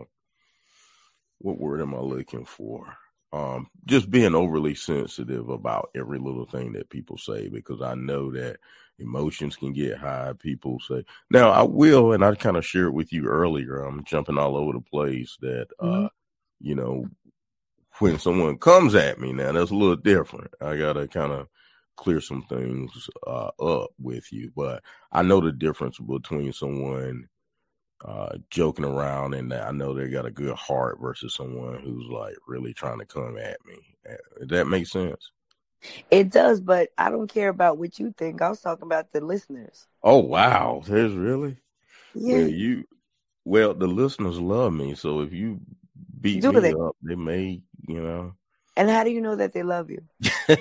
What word am I looking for? Just being overly sensitive about every little thing that people say, because I know that emotions can get high. People say, now I will, and I kind of shared with you earlier, I'm jumping all over the place, that, when someone comes at me now, that's a little different. I got to kind of clear some things up with you, but I know the difference between someone joking around and I know they got a good heart versus someone who's like really trying to come at me. Does that make sense? It does, but I don't care about what you think. I was talking about the listeners. Oh, wow. There's really? Yeah. Well, the listeners love me. So if you beat me up, they may, And how do you know that they love you?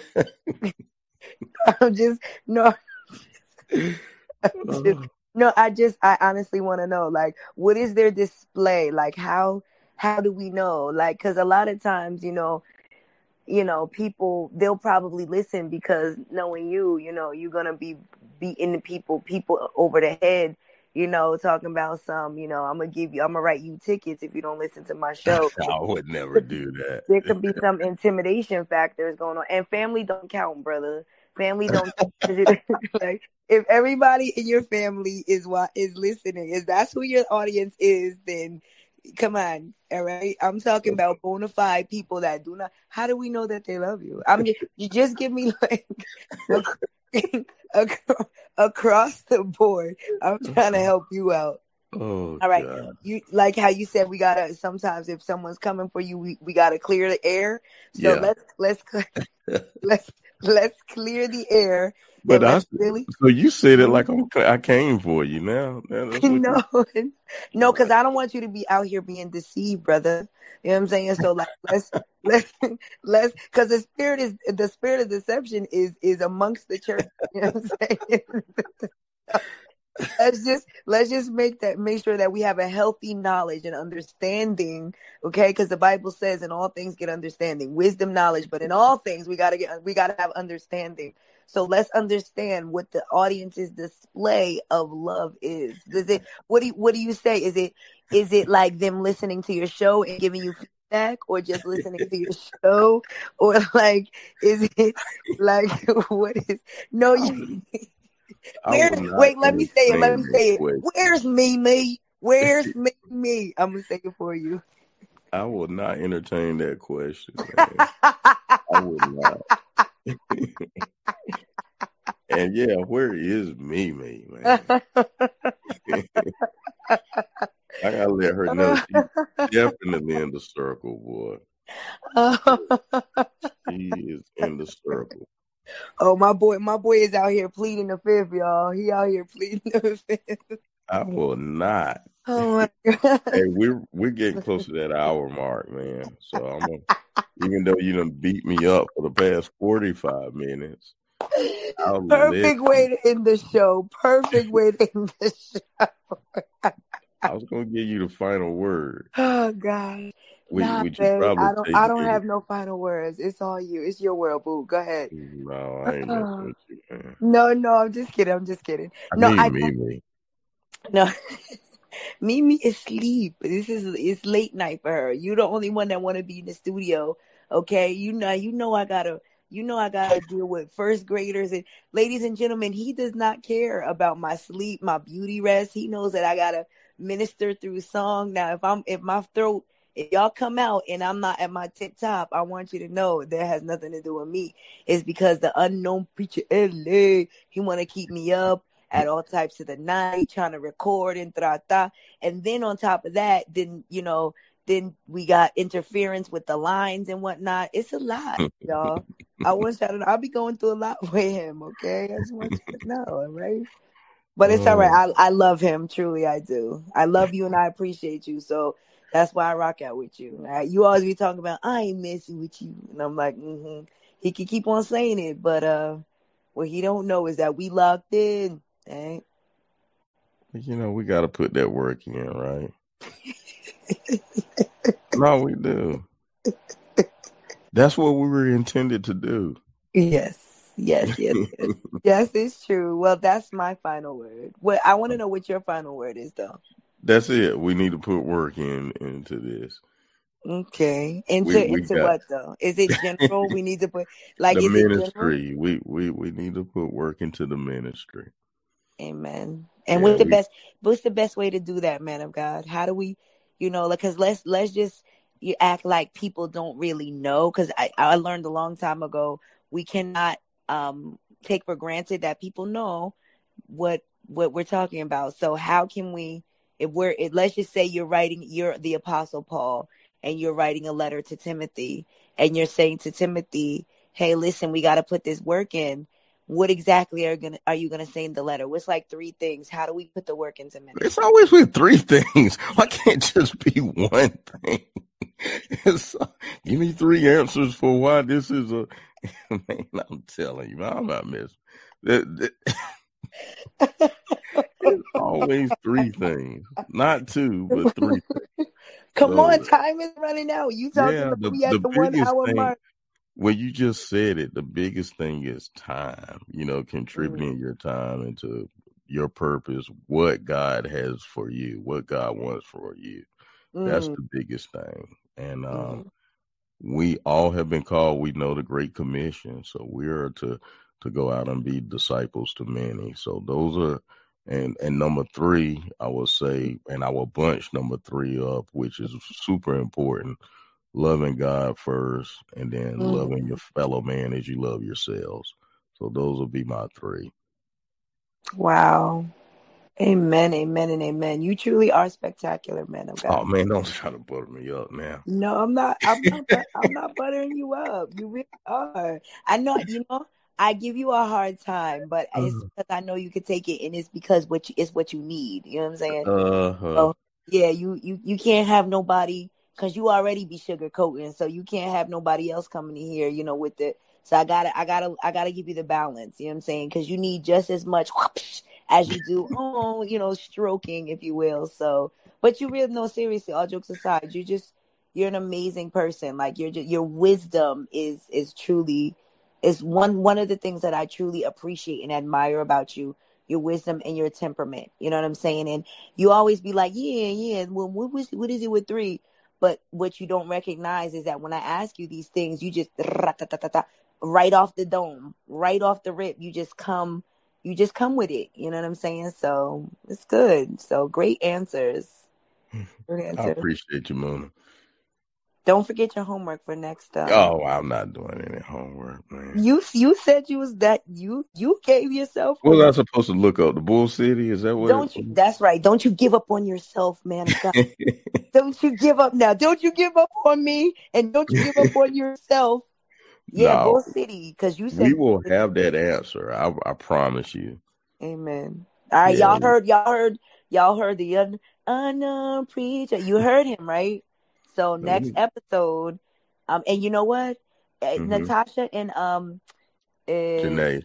I honestly want to know, like, what is their display? Like, how do we know? Like, because a lot of times, people, they'll probably listen because knowing you're going to be beating the people over the head, talking about some, I'm going to write you tickets if you don't listen to my show. I would never do that. There could be some intimidation factors going on, and family don't count, brother. Family don't like, if everybody in your family is listening, if that's who your audience is, then come on, all right? I'm talking about bona fide people that do not. How do we know that they love you? You just give me like across the board. I'm trying to help you out. Oh, all right. God. You like how you said we gotta sometimes if someone's coming for you, we gotta clear the air. So let's clear the air. But so you said it like I came for you now. No, because I don't want you to be out here being deceived, brother. You know what I'm saying? So like let's because the spirit of deception is amongst the church. You know what I'm saying? Let's just make sure that we have a healthy knowledge and understanding, okay? Because the Bible says in all things get understanding, wisdom, knowledge, but in all things we gotta have understanding. So let's understand what the audience's display of love is. What do you say? Is it like them listening to your show and giving you feedback, or just listening to your show, or like is it like what is no you? Wait, let me say it. Where's Mimi? Where's Mimi? I'm gonna say it for you. I will not entertain that question, man. I would not. And yeah, where is Mimi, man? I gotta let her know she's definitely in the circle, boy. She is in the circle. Oh, my boy is out here pleading the fifth, y'all. He out here pleading the fifth. I will not. Oh my God. Hey, we're getting close to that hour mark, man. So even though you done beat me up for the past 45 minutes. Perfect way to end the show. Perfect way to end the show. I was gonna give you the final word. Oh God. I don't have no final words. It's all you. It's your world, boo. Go ahead. No, I ain't messing with you, man. No, I'm just kidding. Mimi. No. Mimi is asleep. It's late night for her. You're the only one that want to be in the studio. Okay. You know I gotta deal with first graders, and ladies and gentlemen, he does not care about my sleep, my beauty rest. He knows that I gotta minister through song. Now, if y'all come out and I'm not at my tip top, I want you to know that has nothing to do with me. It's because the unknown preacher LA, he want to keep me up at all types of the night, trying to record and and then on top of that, then Then we got interference with the lines and whatnot. It's a lot, y'all. I want y'all to know. I'll be going through a lot with him, okay? I just want you to know, all right? But it's all right. I love him. Truly, I do. I love you and I appreciate you. So that's why I rock out with you. You always be talking about, I ain't messing with you. And I'm like, He can keep on saying it. But what he don't know is that we locked in. Right? You know, we got to put that work in, right? No, we do. That's what we were intended to do. Yes. Yes, it's true. Well, that's my final word. Well, I want to know what your final word is, though. That's it. We need to put work into this. Okay. Into what though? Is it general? We need to put the ministry. We need to put work into the ministry. Amen. And what's the best way to do that, man of God? How do we, because let's just you act like people don't really know. Because I learned a long time ago, we cannot take for granted that people know what we're talking about. So how can we, let's just say you're the Apostle Paul and you're writing a letter to Timothy and you're saying to Timothy, hey, listen, we got to put this work in. What exactly are you gonna say in the letter? What's like 3 things? How do we put the work into ministry? It's always with 3 things. Why can't just be one thing? Give me 3 answers for why this is a man. I'm telling you, I'm not missing. It's always 3 things, not 2, but 3 things. Come on, time is running out. You talking about we at the 1 hour mark? Well, you just said it. The biggest thing is time, contributing your time into your purpose, what God has for you, what God wants for you. That's the biggest thing. And we all have been called. We know the Great Commission. So we are to go out and be disciples to many. So those are, and number 3, I will say, and I will bunch number 3 up, which is super important. Loving God first, and then loving your fellow man as you love yourselves. So those will be my 3. Wow. Amen, amen, and amen. You truly are spectacular, man of God. Oh man, don't try to butter me up now. No, I'm not buttering you up. You really are. I know, I give you a hard time, but it's because I know you can take it, and it's because it's what you need. You know what I'm saying? So, yeah, you can't have nobody. Because you already be sugarcoating, so you can't have nobody else coming in here, with it. So I gotta give you the balance. You know what I'm saying? Because you need just as much whoosh as you do, stroking, if you will. So, but you really, no, seriously, all jokes aside, you're an amazing person. Like your wisdom is truly one of the things that I truly appreciate and admire about you. Your wisdom and your temperament. You know what I'm saying? And you always be like, yeah. Well, what is it with 3? But what you don't recognize is that when I ask you these things, you just right off the dome, right off the rip, you just come with it. You know what I'm saying? So it's good. So great answers. I appreciate you, Mona. Don't forget your homework for next time. Oh, I'm not doing any homework, man. You said you was that you gave yourself. What was I supposed to look up? The Bull City? Is that what? Don't you? That's right. Don't you give up on yourself, man of God. Don't you give up now. Don't you give up on me, and don't you give up on yourself. Yeah, no, Bull City, because you said we will have that answer. I promise you. Amen. All right, y'all heard the unknown preacher. You heard him, right? So next episode, and you know what, Natasha and Janae,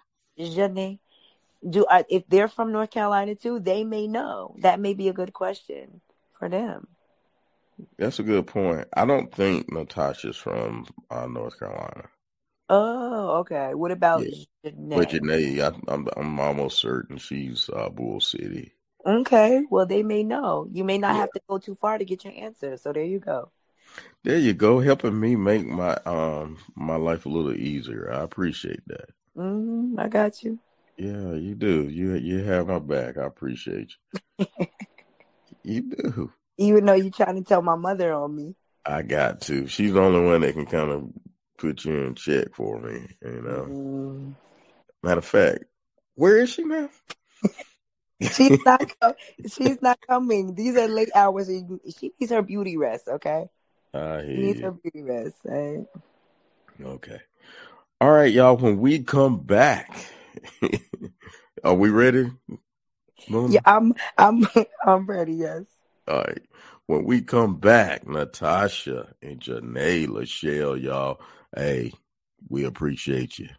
if they're from North Carolina too, they may know. That may be a good question for them. That's a good point. I don't think Natasha's from North Carolina. Oh, okay. What about Janae? But Janae, I'm almost certain she's Bull City. Okay. Well, they may know. You may not have to go too far to get your answer. So there you go. There you go, helping me make my my life a little easier. I appreciate that. I got you. Yeah, you do. You have my back. I appreciate you. You do. Even though you're trying to tell my mother on me. I got to. She's the only one that can kind of put you in check for me. Matter of fact, where is she now? She's not. She's not coming. These are late hours. She needs her beauty rest. Okay. I She hear needs you. her beauty rest. Right? Okay. All right, y'all. When we come back, are we ready? Yeah, Luna? I'm ready. Yes. All right. When we come back, Natasha and Janae Lachelle, y'all. Hey, we appreciate you.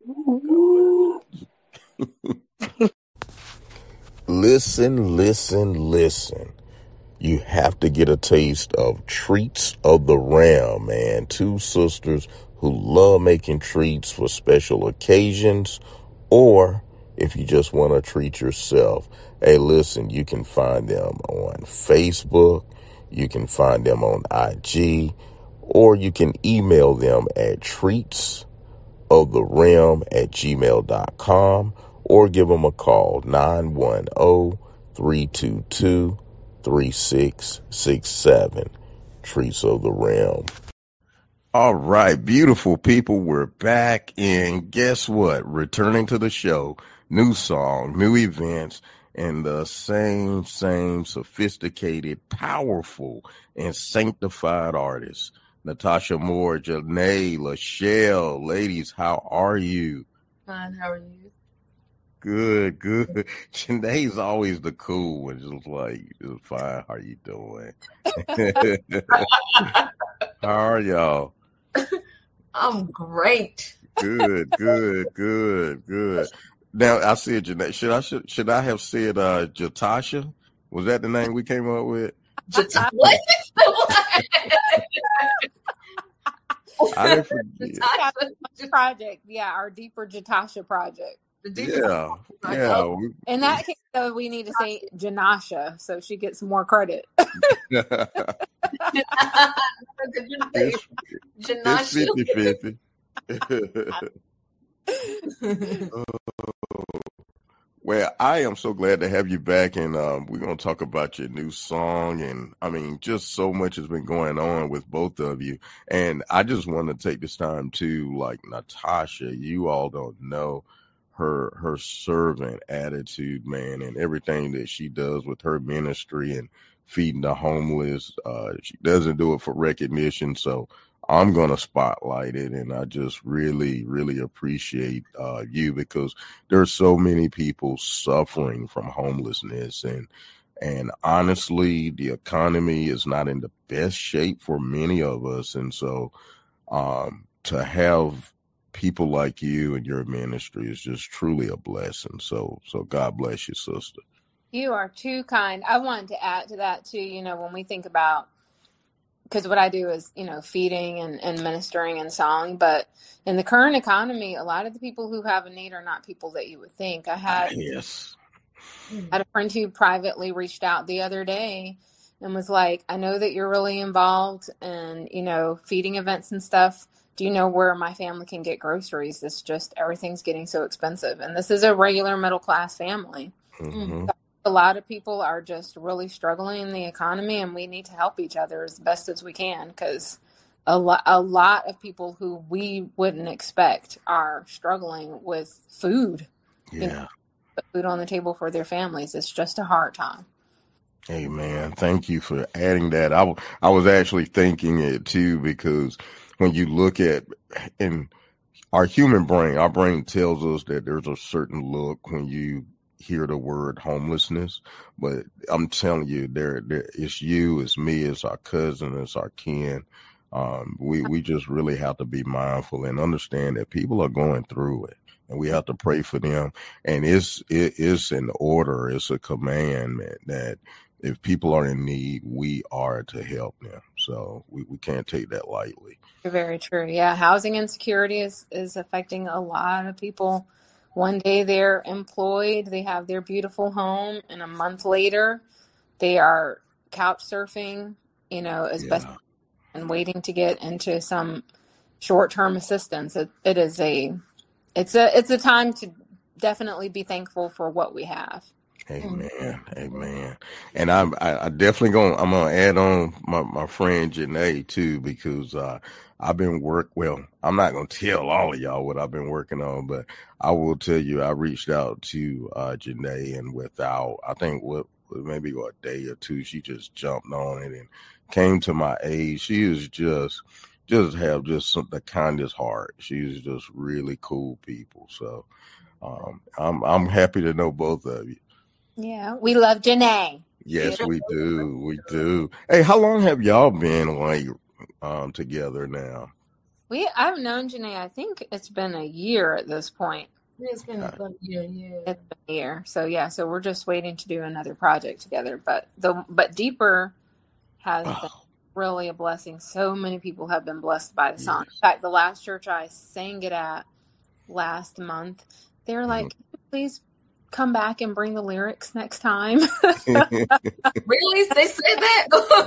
Listen, listen, listen. You have to get a taste of Treats of the Ram, man. Two sisters who love making treats for special occasions, or if you just want to treat yourself. Hey, listen, you can find them on Facebook, you can find them on IG, or you can email them at treatsoftherealm@gmail.com, or give them a call, 910-322-3667. Treats of the Realm. All right, beautiful people, we're back, and guess what? Returning to the show, new song, new events, and the same sophisticated, powerful, and sanctified artists. Natasha Moore, Janae Lachelle. Ladies, how are you? Fine, how are you? Good. Janae's always the cool one, just like, it's fine, how you doing? How are y'all? I'm great. Good. Now I said Janae. Should I have said Jatasha? Was that the name we came up with? What? I didn't forget. Project, yeah, our Deeper Jatasha project. Yeah. In that case, though, we need to say Janasha so she gets more credit. It's 50-50. Well, I am so glad to have you back, and we're going to talk about your new song, and I mean, just so much has been going on with both of you, and I just want to take this time to, like, Natasha, you all don't know her servant attitude, man, and everything that she does with her ministry and feeding the homeless. She doesn't do it for recognition, so I'm going to spotlight it, and I just really, really appreciate you, because there's so many people suffering from homelessness, and honestly, the economy is not in the best shape for many of us, and so to have people like you and your ministry is just truly a blessing. So God bless you, sister. You are too kind. I wanted to add to that too, when we think about, because what I do is, feeding and ministering and song, but in the current economy, a lot of the people who have a need are not people that you would think. I had a friend who privately reached out the other day and was like, I know that you're really involved in, feeding events and stuff. Do you know where my family can get groceries? It's just everything's getting so expensive. And this is a regular middle class family. Mm-hmm. A lot of people are just really struggling in the economy, and we need to help each other as best as we can, because a lot of people who we wouldn't expect are struggling with food. Yeah. Put food on the table for their families. It's just a hard time. Hey, man, thank you for adding that. I was actually thinking it too, because when you look at in our human brain, our brain tells us that there's a certain look when you hear the word homelessness, but I'm telling you, there it's you, it's me, it's our cousin, it's our kin. We just really have to be mindful and understand that people are going through it, and we have to pray for them. And it's an order, it's a commandment that if people are in need, we are to help them. So we can't take that lightly. Very true. Yeah, housing insecurity is affecting a lot of people. One day they're employed, they have their beautiful home, and a month later they are couch surfing, as best and waiting to get into some short-term assistance. It's a time to definitely be thankful for what we have. Amen. Amen. And I definitely I'm gonna add on my friend Janae too, because I've been well, I'm not gonna tell all of y'all what I've been working on, but I will tell you I reached out to Janae, and without I think maybe a day or two, she just jumped on it and came to my aid. She is just have the kindest heart. She's just really cool people. So I'm happy to know both of you. Yeah, we love Janae. Yes, we do. We do. Hey, how long have y'all been together now? I've known Janae, I think it's been a year at this point. It's been about a year, yeah. It's been a year. So yeah, so we're just waiting to do another project together. But Deeper has been really a blessing. So many people have been blessed by the song. In fact, the last church I sang it at last month, they were like, please come back and bring the lyrics next time. Really? They said that?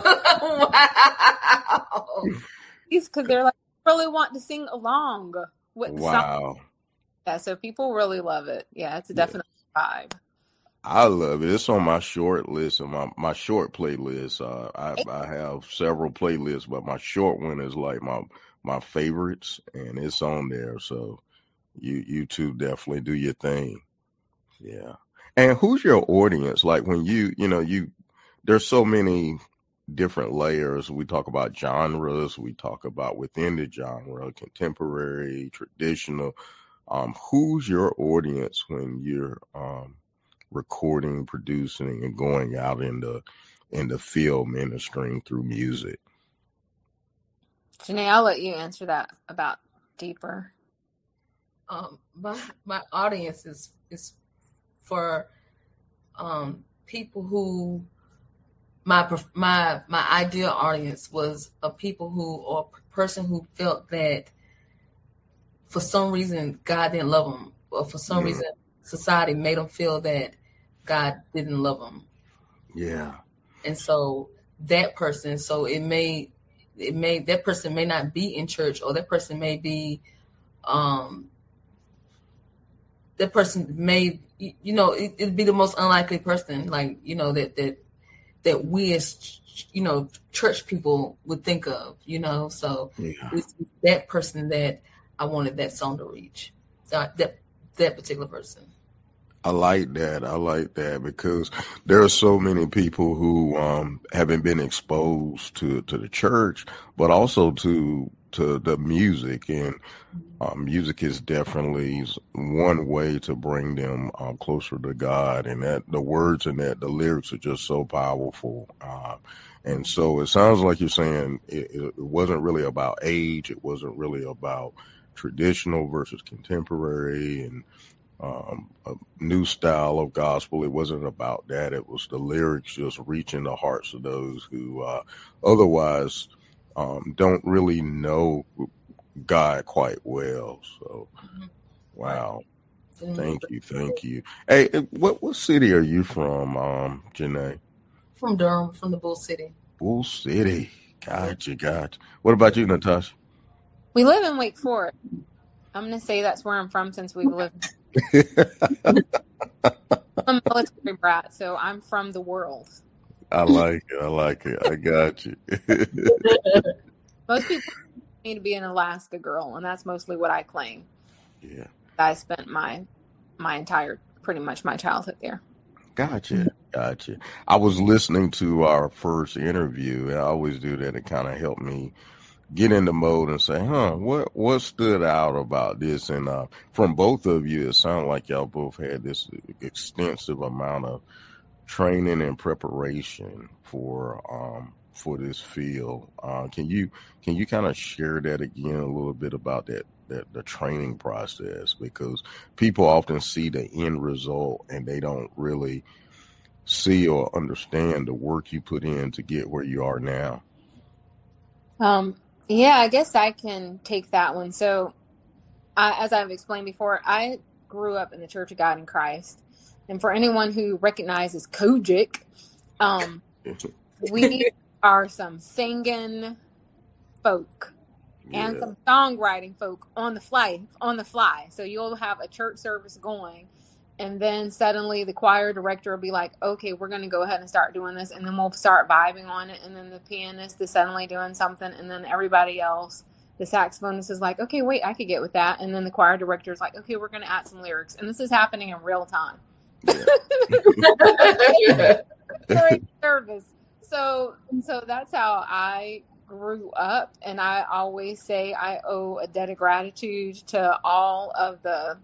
Wow. Because they're like, really want to sing along with the song. Yeah, so people really love it. Yeah, it's a definite vibe. I love it. It's on my short list and my short playlist. I have several playlists, but my short one is like my favorites, and it's on there. So you two definitely do your thing. Yeah. And who's your audience? Like when there's so many different layers. We talk about genres. We talk about within the genre, contemporary, traditional. Who's your audience when you're recording, producing, and going out in the field ministering through music? Janae, I'll let you answer that about Deeper. My audience is for people who my ideal audience was a people or person who felt that for some reason God didn't love them, or for some reason society made them feel that God didn't love them. Yeah. And so that person, that person may not be in church, or that person may be that person may, it'd be the most unlikely person, like, that we as, church people would think of, so it's that person that I wanted that song to reach, that particular person. I like that because there are so many people who haven't been exposed to the church, but also to the music, and music is definitely one way to bring them closer to God, and that the words and the lyrics are just so powerful. And so it sounds like you're saying it wasn't really about age. It wasn't really about traditional versus contemporary and a new style of gospel. It wasn't about that. It was the lyrics just reaching the hearts of those who otherwise don't really know God quite well. So, wow. Thank you. Hey, what city are you from, Janae? From Durham, from the Bull City. Bull City. Gotcha. What about you, Natasha? We live in Wake Forest. I'm going to say that's where I'm from since we've lived. I'm a military brat, so I'm from the world. I like it. I got you. Most people me to be an Alaska girl, and that's mostly what I claim. Yeah. I spent my entire, pretty much my childhood there. Gotcha. I was listening to our first interview, and I always do that. It kind of helped me get in the mode and say, what stood out about this? And from both of you, it sounded like y'all both had this extensive amount of training and preparation for this field. Can you kind of share that again a little bit about that the training process? Because people often see the end result and they don't really see or understand the work you put in to get where you are now. Yeah, I guess I can take that one. So, as I've explained before, I grew up in the Church of God in Christ. And for anyone who recognizes Kojic, we are some singing folk and some songwriting folk on the fly. So you'll have a church service going, And then suddenly the choir director will be like, okay, we're going to go ahead and start doing this. And then we'll start vibing on it. And then the pianist is suddenly doing something. And then everybody else, the saxophonist is like, okay, wait, I could get with that. And then the choir director is like, okay, we're going to add some lyrics. And this is happening in real time. Yeah. Great service. So that's how I grew up. And I always say I owe a debt of gratitude to all of the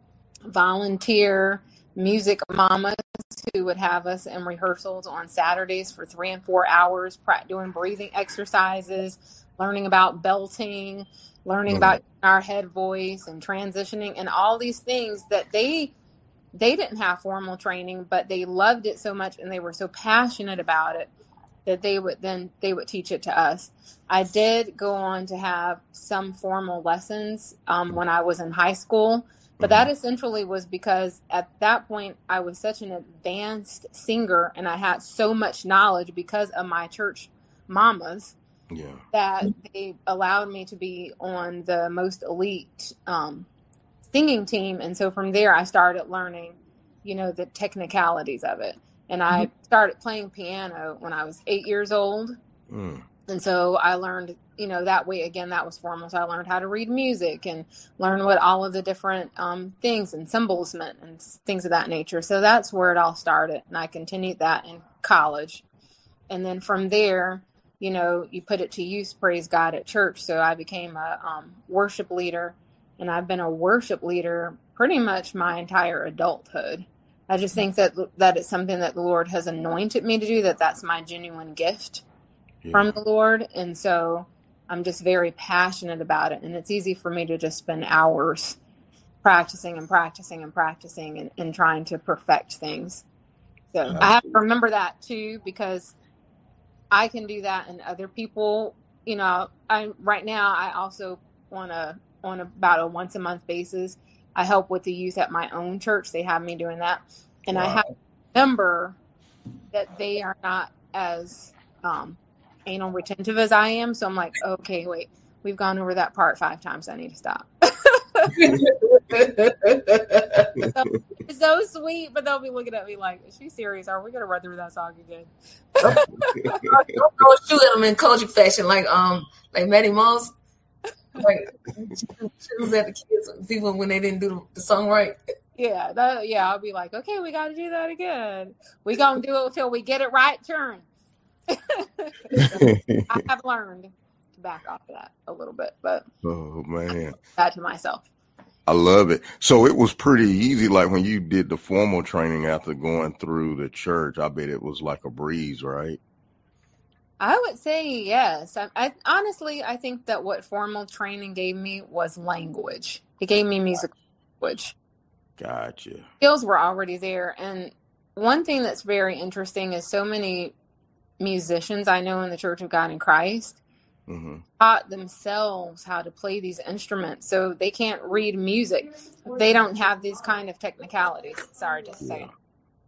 volunteer music mamas who would have us in rehearsals on Saturdays for 3 and 4 hours, doing breathing exercises, learning about belting, learning about our head voice and transitioning and all these things that they didn't have formal training, but they loved it so much and they were so passionate about it that they would teach it to us. I did go on to have some formal lessons when I was in high school. But that essentially was because at that point I was such an advanced singer and I had so much knowledge because of my church mamas that they allowed me to be on the most elite singing team. And so from there I started learning, the technicalities of it. And I started playing piano when I was 8 years old. And so I learned, that way, again, that was formal. So I learned how to read music and learn what all of the different things and symbols meant and things of that nature. So that's where it all started. And I continued that in college. And then from there, you put it to use, praise God, at church. So I became a worship leader. And I've been a worship leader pretty much my entire adulthood. I just think that it's something that the Lord has anointed me to do, that's my genuine gift from the Lord. And so I'm just very passionate about it. And it's easy for me to just spend hours practicing and practicing and practicing and trying to perfect things. So I have to remember that too, because I can do that and other people, right now I also on about a once a month basis, I help with the youth at my own church. They have me doing that. And I have to remember that they are not as anal retentive as I am. So I'm like, okay, wait, we've gone over that part 5 times. I need to stop. It's so sweet, but they'll be looking at me like, is she serious? Are we going to run through that song again? Don't shoot at them in culture fashion, like Maddie Moss. Like, shoot at the kids, people when they didn't do the song right. Yeah, I'll be like, okay, we got to do that again. We gonna do it until we get it right. Turn. I have learned to back off of that a little bit, but oh man, that to myself. I love it. So it was pretty easy. Like when you did the formal training after going through the church, I bet it was like a breeze, right? I would say yes. I honestly, I think that what formal training gave me was language. It gave me musical language. Gotcha. Skills were already there. And one thing that's very interesting is so many musicians I know in the Church of God in Christ taught themselves how to play these instruments. So they can't read music. They don't have these kind of technicalities. Sorry, just a second.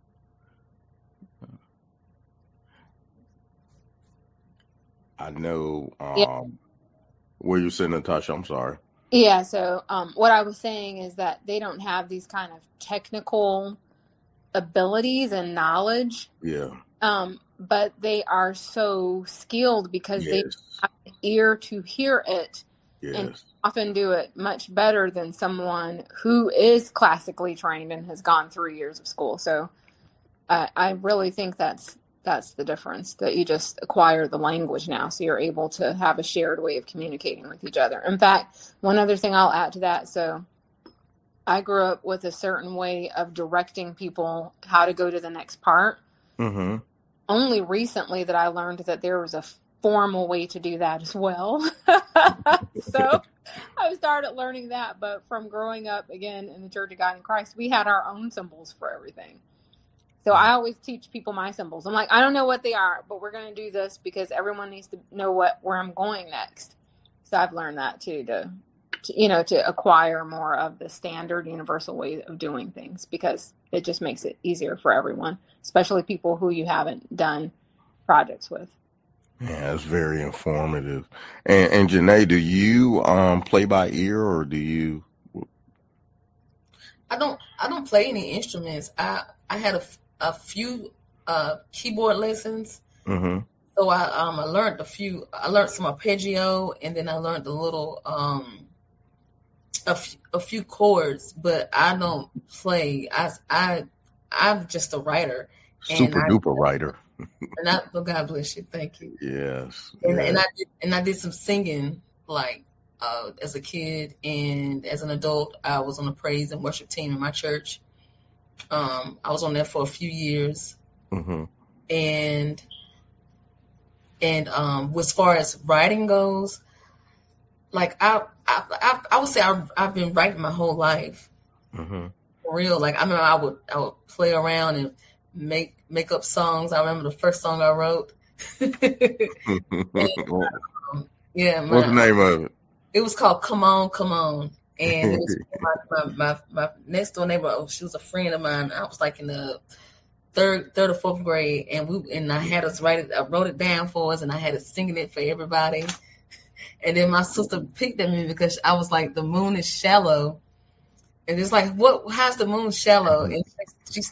I know where you said, Natasha, I'm sorry. Yeah, so what I was saying is that they don't have these kind of technical abilities and knowledge. Yeah. But they are so skilled because they have an ear to hear it and often do it much better than someone who is classically trained and has gone 3 years of school. So I really think that's the difference, that you just acquire the language now. So you're able to have a shared way of communicating with each other. In fact, one other thing I'll add to that. So I grew up with a certain way of directing people how to go to the next part. Only recently that I learned that there was a formal way to do that as well. So I started learning that. But from growing up, again, in the Church of God in Christ, we had our own symbols for everything. So I always teach people my symbols. I'm like, I don't know what they are, but we're going to do this because everyone needs to know where I'm going next. So I've learned that too, to acquire more of the standard universal way of doing things, because it just makes it easier for everyone, especially people who you haven't done projects with. Yeah, it's very informative. And Janae, do you play by ear or do you? I don't play any instruments. I had a few keyboard lessons. Mm-hmm. So I learned I learned some arpeggio, and then I learned a little a few chords, but I don't play. I'm just a writer. Super duper writer. And well, God bless you. Thank you. Yes. And I did some singing, like as a kid, and as an adult, I was on the praise and worship team in my church. I was on there for a few years. Mm-hmm. And as far as writing goes, like I would say I've been writing my whole life. Mm-hmm. For real. Like I remember I would play around and make up songs. I remember the first song I wrote. And, what's the name of it? It was called "Come On, Come On," and it was my next door neighbor. Oh, she was a friend of mine. I was like in the third or fourth grade, and I had us write it. I wrote it down for us, and I had it singing it for everybody. And then my sister picked at me because I was like, "The moon is shallow," and it's like, "What? How's the moon shallow?" And she's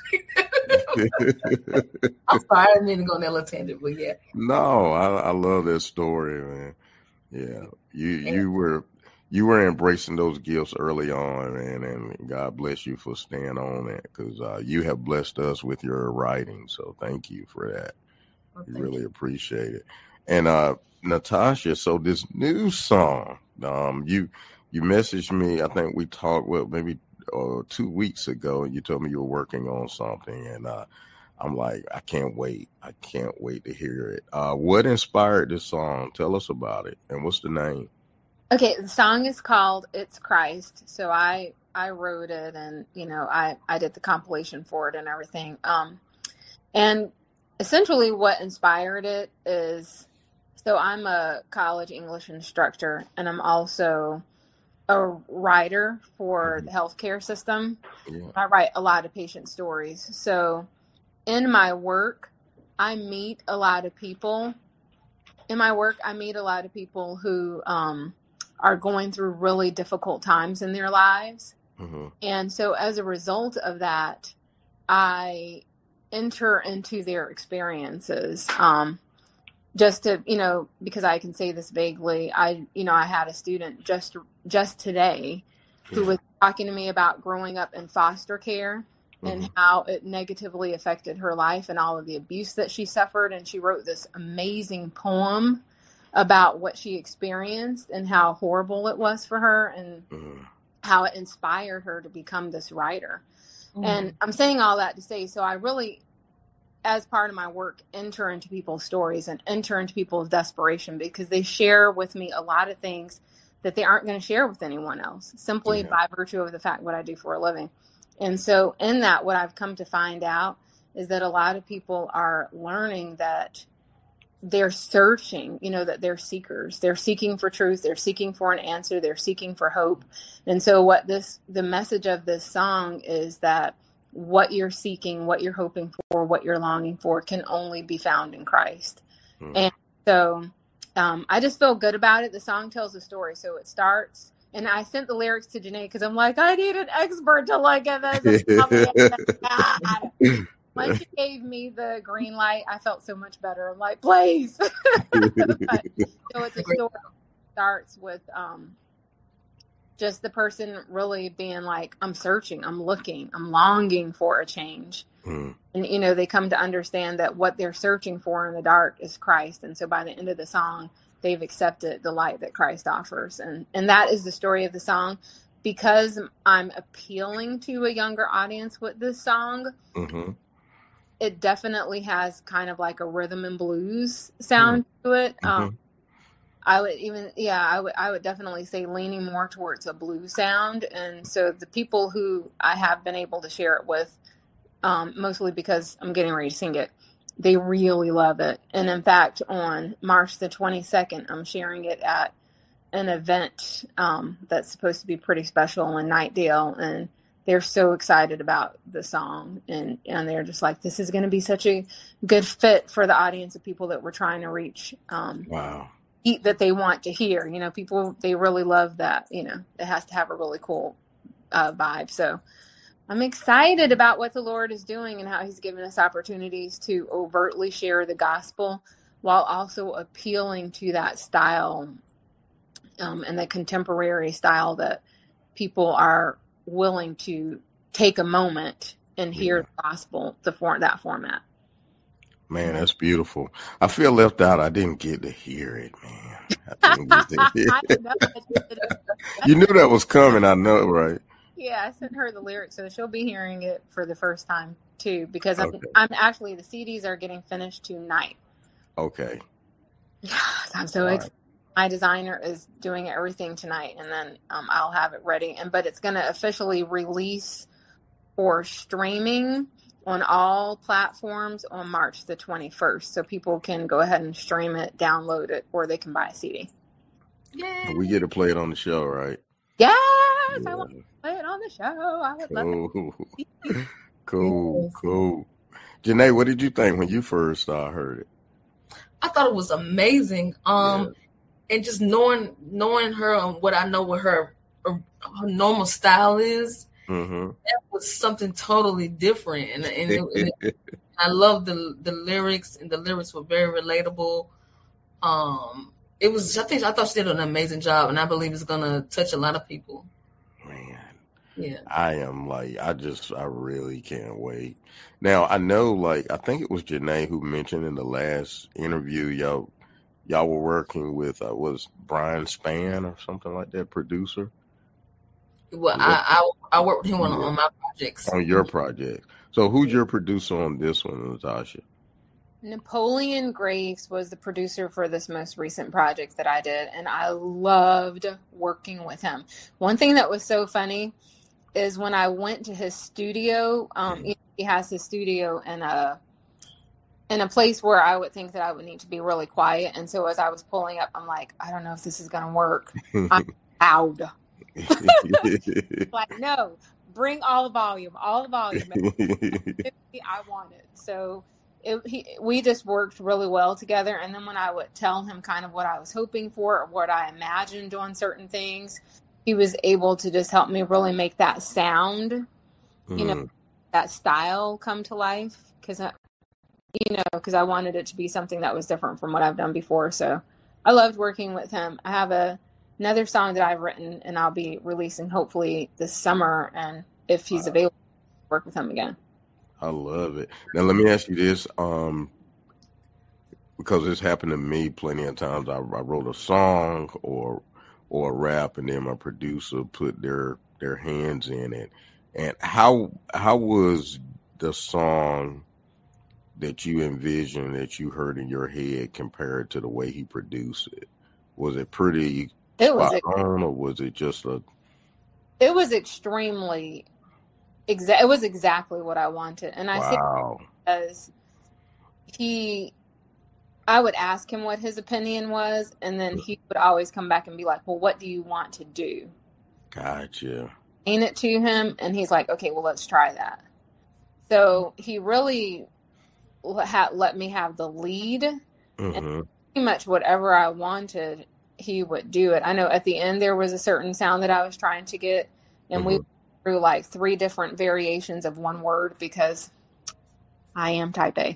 I'm sorry, I didn't mean to go on that little tangent, but yeah. No, I love that story, man. Yeah, you were embracing those gifts early on, man, and God bless you for staying on that, because you have blessed us with your writing. So thank you for that. Well, we really appreciate it. And Natasha, so this new song, you messaged me. I think we talked maybe 2 weeks ago, and you told me you were working on something, and I'm like, I can't wait. I can't wait to hear it. What inspired this song? Tell us about it. And what's the name? Okay, the song is called It's Christ. So I wrote it, and, I did the compilation for it and everything. And essentially what inspired it is, so I'm a college English instructor, and I'm also a writer for the healthcare system. Yeah. I write a lot of patient stories. So in my work, I meet a lot of people. In my work, I meet a lot of people who are going through really difficult times in their lives. Mm-hmm. And so as a result of that, I enter into their experiences. Just to, because I can say this vaguely, I had a student just today who was talking to me about growing up in foster care. Mm-hmm. And how it negatively affected her life and all of the abuse that she suffered. And she wrote this amazing poem about what she experienced and how horrible it was for her, and how it inspired her to become this writer. Mm-hmm. And I'm saying all that to say, so I really, as part of my work, enter into people's stories and enter into people's desperation, because they share with me a lot of things that they aren't going to share with anyone else, simply by virtue of the fact what I do for a living. And so in that, what I've come to find out is that a lot of people are learning that they're searching, that they're seekers. They're seeking for truth. They're seeking for an answer. They're seeking for hope. And so the message of this song is that what you're seeking, what you're hoping for, what you're longing for can only be found in Christ. And so I just feel good about it. The song tells a story. So it starts. And I sent the lyrics to Janae because I'm like, I need an expert to look at this. When she gave me the green light, I felt so much better. I'm like, please. So it's a story that starts with just the person really being like, I'm searching, I'm looking, I'm longing for a change. And, they come to understand that what they're searching for in the dark is Christ. And so by the end of the song, they've accepted the light that Christ offers. And that is the story of the song. Because I'm appealing to a younger audience with this song, it definitely has kind of like a rhythm and blues sound to it. I would definitely say leaning more towards a blues sound. And so the people who I have been able to share it with, mostly because I'm getting ready to sing it, they really love it. And in fact, on March the 22nd, I'm sharing it at an event that's supposed to be pretty special in Knightdale. And they're so excited about the song. And they're just like, this is going to be such a good fit for the audience of people that we're trying to reach. Wow. That they want to hear. People, they really love that. It has to have a really cool vibe. So I'm excited about what the Lord is doing and how he's given us opportunities to overtly share the gospel while also appealing to that style and the contemporary style that people are willing to take a moment and hear the gospel, that format. Man, that's beautiful. I feel left out. I didn't get to hear it, man. I didn't get to hear I it. know that You knew that was coming. I know, right? Yeah, I sent her the lyrics, so she'll be hearing it for the first time too. Because Okay. I'm actually, the CDs are getting finished tonight. Okay. I'm so excited. My designer is doing everything tonight, and then I'll have it ready. But it's going to officially release for streaming on all platforms on March the 21st. So people can go ahead and stream it, download it, or they can buy a CD. Yeah. We get to play it on the show, right? Yes, Yeah. I want to play it on the show. I would love it. Cool. Janae, what did you think when you first heard it? I thought it was amazing. And just knowing her and what I know what her normal style is, that was something totally different. And I love the lyrics, and the lyrics were very relatable. It was. I thought she did an amazing job, and I believe it's gonna touch a lot of people. Man, yeah. I really can't wait. Now I know, I think it was Janae who mentioned in the last interview, y'all were working with was Brian Spann or something like that, producer. Well, I worked with him on my projects. On your project. So who's your producer on this one, Natasha? Napoleon Graves was the producer for this most recent project that I did, and I loved working with him. One thing that was so funny is when I went to his studio, he has his studio in a place where I would think that I would need to be really quiet. And so as I was pulling up, I'm like, I don't know if this is going to work. I'm loud. Like, no, bring all the volume. I want it. So we just worked really well together. And then when I would tell him kind of what I was hoping for or what I imagined on certain things, he was able to just help me really make that sound, that style come to life. Because I wanted it to be something that was different from what I've done before. So I loved working with him. I have another song that I've written, and I'll be releasing hopefully this summer. And if he's available, I'll work with him again. I love it. Now, let me ask you this, because this happened to me plenty of times. I wrote a song or a rap, and then my producer put their hands in it. And how was the song that you envisioned, that you heard in your head, compared to the way he produced it? Was it pretty spot on, or was it just It was extremely it was exactly what I wanted. And I think because I would ask him what his opinion was, and then he would always come back and be like, well, what do you want to do? Gotcha. Explain it to him, and he's like, okay, well, let's try that. So he really let me have the lead, and pretty much whatever I wanted, he would do it. I know at the end there was a certain sound that I was trying to get, and we through 3 different variations of one word because I am type A.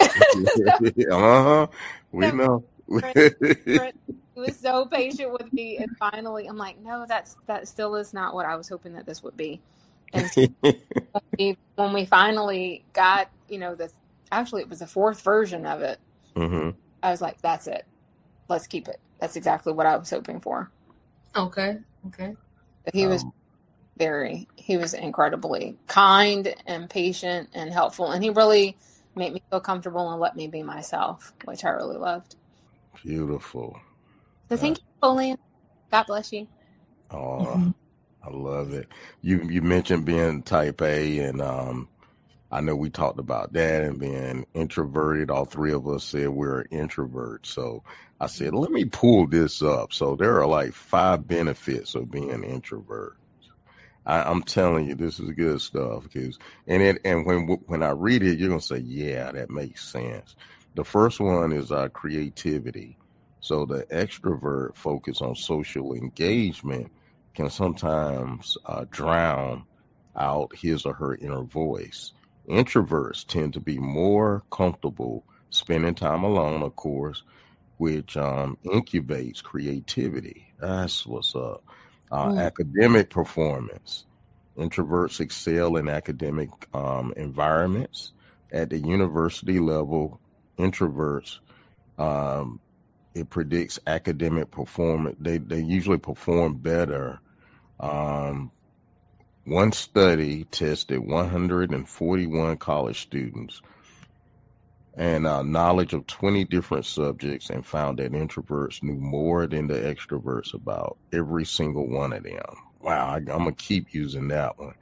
We know. He was so patient with me, and finally I'm like, no, that still is not what I was hoping that this would be. And so when we finally got, actually it was the 4th version of it, I was like, that's it. Let's keep it. That's exactly what I was hoping for. Okay. But he was incredibly kind and patient and helpful. And he really made me feel comfortable and let me be myself, which I really loved. Beautiful. So thank you, Napoleon. God bless you. Oh, I love it. You mentioned being type A, and I know we talked about that and being introverted. All 3 of us said we're introverts. So I said, let me pull this up. So there are 5 benefits of being an introvert. I'm telling you, this is good stuff. And when I read it, you're gonna say, yeah, that makes sense. The first one is creativity. So the extrovert focus on social engagement can sometimes drown out his or her inner voice. Introverts tend to be more comfortable spending time alone, of course, which incubates creativity. That's what's up. Academic performance. Introverts excel in academic environments. At the university level, introverts, it predicts academic performance. They usually perform better. One study tested 141 college students and knowledge of 20 different subjects and found that introverts knew more than the extroverts about every single one of them. Wow, I'm going to keep using that one.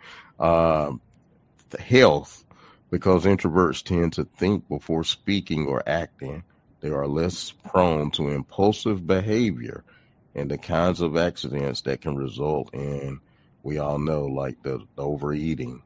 The health, because introverts tend to think before speaking or acting, they are less prone to impulsive behavior and the kinds of accidents that can result in, we all know, like the overeating.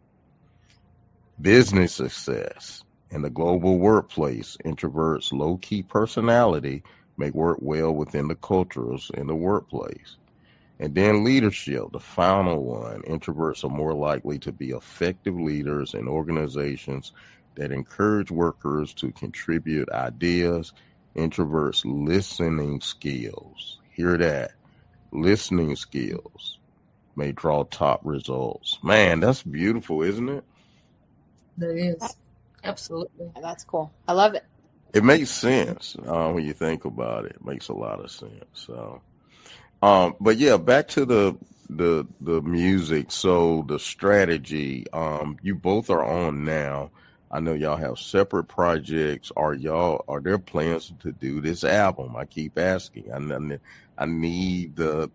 Business success. In the global workplace, introverts' low-key personality may work well within the cultures in the workplace. And then leadership, the final one. Introverts are more likely to be effective leaders in organizations that encourage workers to contribute ideas. Introverts' listening skills, hear that, listening skills may draw top results. Man, that's beautiful, isn't it? That is. Absolutely. That's cool. I love it. It makes sense when you think about it. It makes a lot of sense. So, but yeah, back to the music. So the strategy, you both are on now. I know y'all have separate projects. Are there plans to do this album? I keep asking. I need the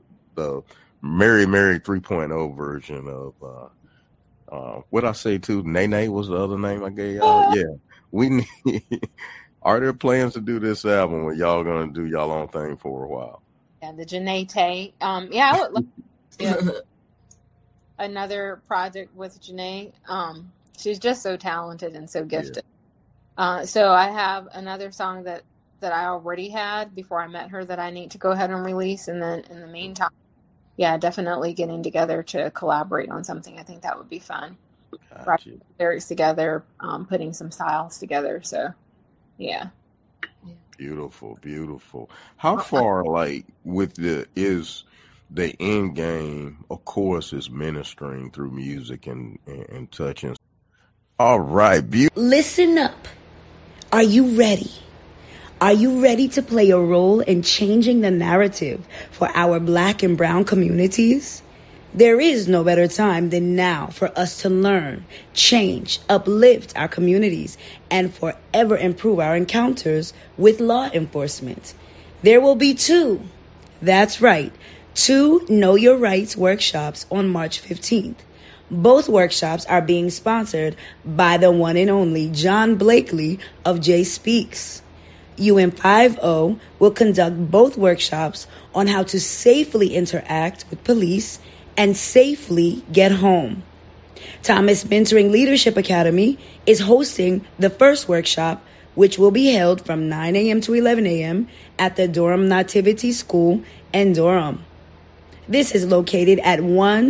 Mary 3.0 version of what I say too. Nene was the other name I gave y'all. Yeah, we need. Are there plans to do this album, or y'all gonna do y'all own thing for a while? Yeah, the Janae Tay. Yeah, I would love to do another project with Janae. She's just so talented and so gifted. Yeah. So I have another song that I already had before I met her that I need to go ahead and release, and then in the meantime, yeah, definitely getting together to collaborate on something. I think that would be fun. Writing lyrics together, putting some styles together. So, yeah. Beautiful, beautiful. How far, like, is the end game, of course, is ministering through music and touching. All right. Listen up. Are you ready? Are you ready to play a role in changing the narrative for our Black and brown communities? There is no better time than now for us to learn, change, uplift our communities, and forever improve our encounters with law enforcement. There will be two Know Your Rights workshops on March 15th. Both workshops are being sponsored by the one and only John Blakely of Jay Speaks. UM50 will conduct both workshops on how to safely interact with police and safely get home. Thomas Mentoring Leadership Academy is hosting the first workshop, which will be held from 9 a.m. to 11 a.m. at the Durham Nativity School in Durham. This is located at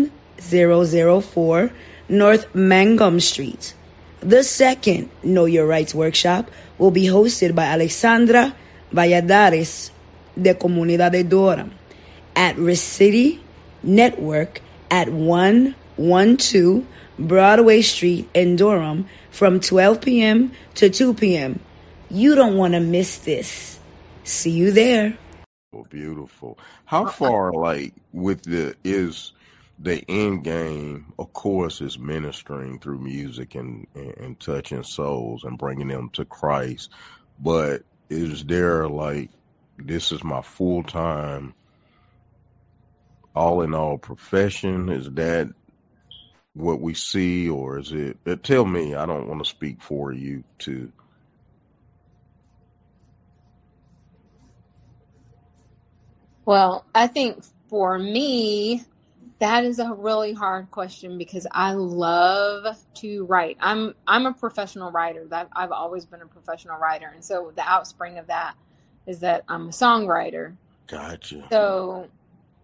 1004 North Mangum Street. The second Know Your Rights workshop will be hosted by Alexandra Valladares de Comunidad de Durham at Recity Network at 112 Broadway Street in Durham from 12 p.m. to 2 p.m. You don't want to miss this. See you there. Beautiful. How far, like, is the end game, of course, is ministering through music and touching souls and bringing them to Christ. But is there, like, this is my full-time, all-in-all profession? Is that what we see, or is it? Tell me. I don't want to speak for you too. Well, I think for me, that is a really hard question because I love to write. I'm a professional writer. I've always been a professional writer. And so the outspring of that is that I'm a songwriter. Gotcha. So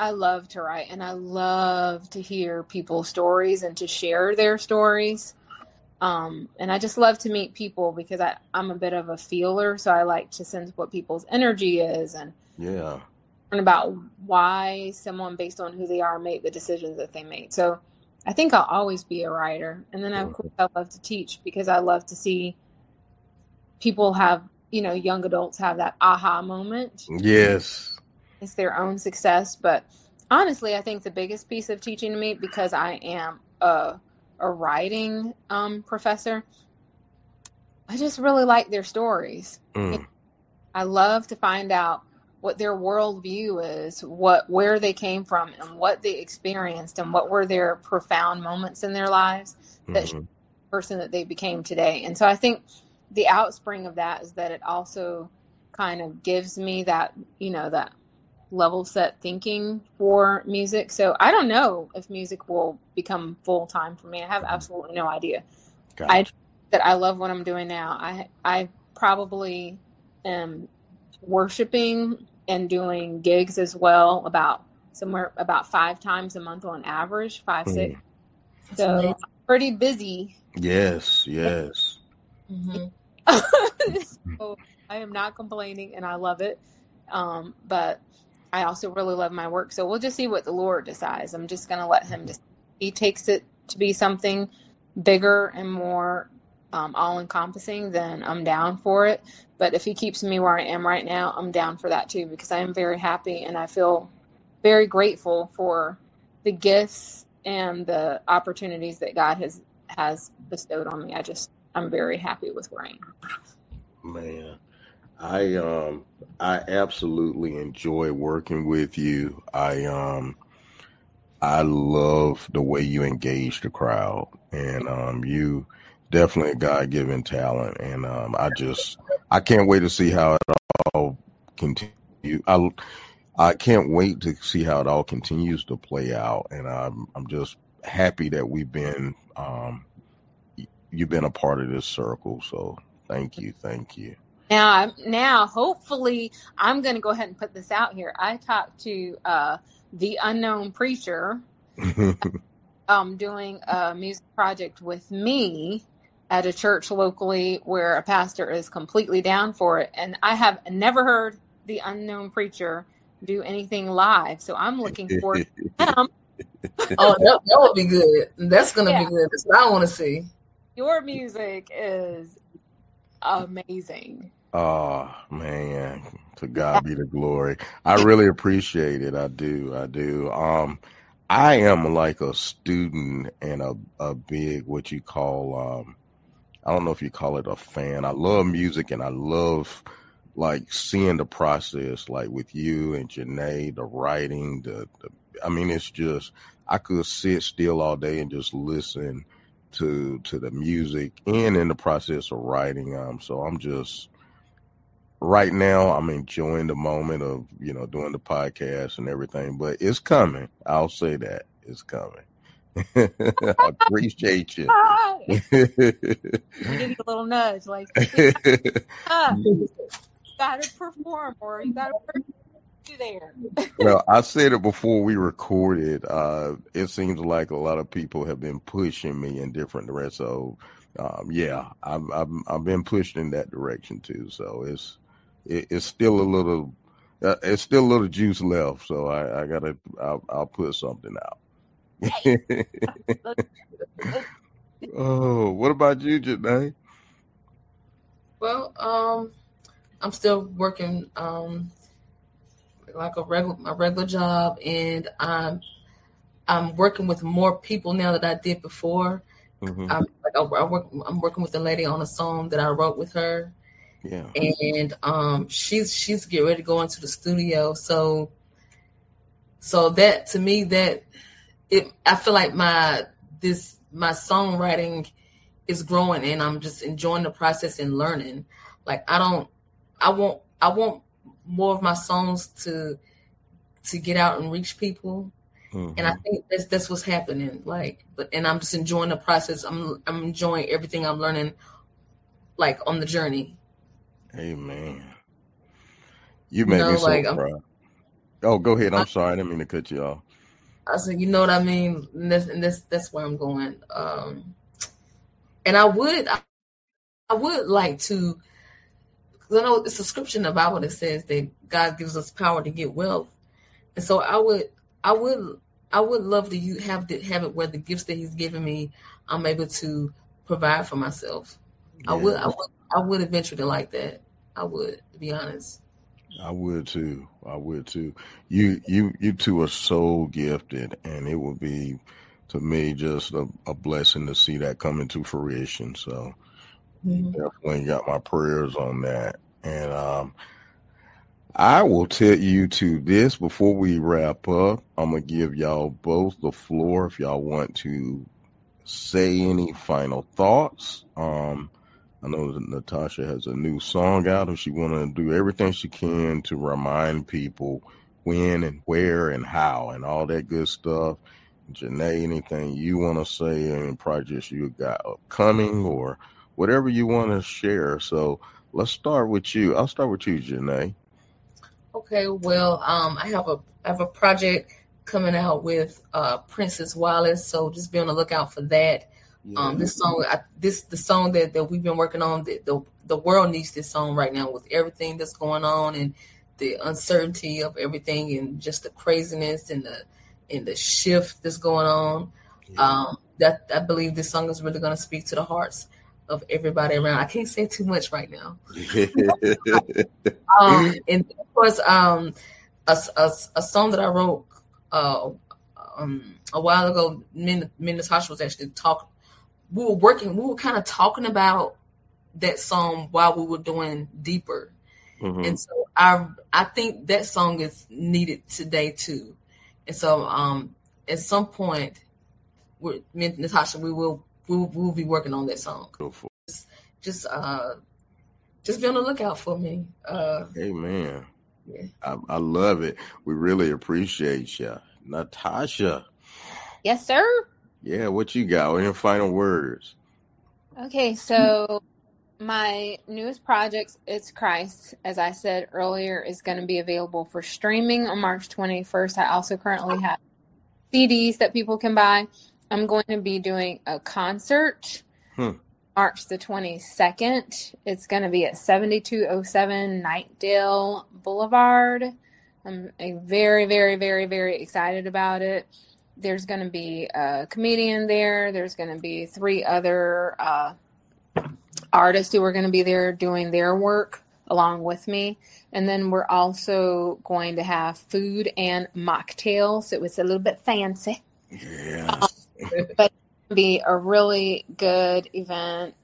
I love to write, and I love to hear people's stories and to share their stories. And I just love to meet people because I'm a bit of a feeler, so I like to sense what people's energy is and Yeah. learn about why someone, based on who they are, made the decisions that they made. So I think I'll always be a writer. And then, of course, I love to teach because I love to see people have, young adults have that aha moment. Yes. It's their own success. But honestly, I think the biggest piece of teaching to me, because I am a writing professor, I just really like their stories. I love to find out what their worldview is, where they came from, and what they experienced, and what were their profound moments in their lives that shaped the person that they became today. And so I think the outspring of that is that it also kind of gives me that, that level set thinking for music. So I don't know if music will become full time for me. I have absolutely no idea. I love what I'm doing now. I probably am worshiping and doing gigs as well, about 5 times a month on average, 5, 6. So I'm pretty busy. Yes. Mm-hmm. So I am not complaining, and I love it. But I also really love my work. So we'll just see what the Lord decides. I'm just going to let him he takes it to be something bigger and more all-encompassing, then I'm down for it. But if he keeps me where I am right now, I'm down for that too, because I am very happy and I feel very grateful for the gifts and the opportunities that God has bestowed on me. I'm very happy with where I am. Man, I absolutely enjoy working with you. I love the way you engage the crowd, and you definitely a God-given talent. And I can't wait to see how it all continues. I can't wait to see how it all continues to play out. And I'm just happy that you've been a part of this circle. So thank you. Now, hopefully, I'm going to go ahead and put this out here. I talked to the Unknown Preacher, doing a music project with me at a church locally where a pastor is completely down for it. And I have never heard the Unknown Preacher do anything live. So I'm looking forward to him. Oh, that would be good. That's going to be good. That's what I want to see. Your music is amazing. Oh, man. To God be the glory. I really appreciate it. I do. I am like a student and a big, what you call, I don't know if you call it a fan. I love music and I love like seeing the process, like with you and Janae, the writing, it's just, I could sit still all day and just listen to the music and in the process of writing. So I'm just, right now, I'm enjoying the moment of, doing the podcast and everything, but it's coming. I'll say that it's coming. I appreciate you. Give you a little nudge, like, you gotta perform, or you gotta do there. Well, I said it before we recorded. It seems like a lot of people have been pushing me in different directions. So, I've been pushed in that direction too. So it's still a little juice left. So I'll put something out. Oh, what about you, Janae? Well, I'm still working like a regular job, and I'm working with more people now than I did before. Mm-hmm. I'm working with a lady on a song that I wrote with her. Yeah, and she's getting ready to go into the studio. So that to me, I feel like my songwriting is growing, and I'm just enjoying the process and learning. Like I want more of my songs to get out and reach people. Mm-hmm. And I think that's what's happening. And I'm just enjoying the process. I'm enjoying everything I'm learning, like on the journey. Amen. You made me so proud. Oh, go ahead. I'm sorry. I didn't mean to cut you off. I said, you know what I mean? And that's where I'm going. And I would like to, because I know it's a scripture in the Bible that says that God gives us power to get wealth. And so I would love to have it where the gifts that He's given me, I'm able to provide for myself. Yeah. I would eventually like that. I would, to be honest. I would too. You two are so gifted, and it would be, to me, just a blessing to see that come into fruition. So you definitely got my prayers on that. And I will tell you to this before we wrap up. I'm going to give y'all both the floor if y'all want to say any final thoughts. I know that Natasha has a new song out, and she want to do everything she can to remind people when and where and how and all that good stuff. Janae, anything you want to say, any projects you got upcoming or whatever you want to share. So let's start with you. I'll start with you, Janae. Okay, well, I have a project coming out with Princess Wallace, so just be on the lookout for that. Yeah. This song, the song that we've been working on, the world needs this song right now with everything that's going on and the uncertainty of everything and just the craziness and the shift that's going on. Yeah. That I believe this song is really going to speak to the hearts of everybody around. I can't say too much right now. And of course, a song that I wrote a while ago. Me and Natasha was actually talking. We were kind of talking about that song while we were doing Deeper. Mm-hmm. And so I think that song is needed today too. And so at some point, me and Natasha, we will be working on that song. Just be on the lookout for me. Amen. Yeah. I love it. We really appreciate you. Natasha. Yes, sir. Yeah, what you got? Any final words? Okay, so my newest project, It's Christ, as I said earlier, is going to be available for streaming on March 21st. I also currently have CDs that people can buy. I'm going to be doing a concert March the 22nd. It's going to be at 7207 Nightdale Boulevard. I'm very, very, very, very excited about it. There's going to be a comedian there. There's going to be 3 other artists who are going to be there doing their work along with me. And then we're also going to have food and mocktails. So it's a little bit fancy. Yeah. But it's going to be a really good event.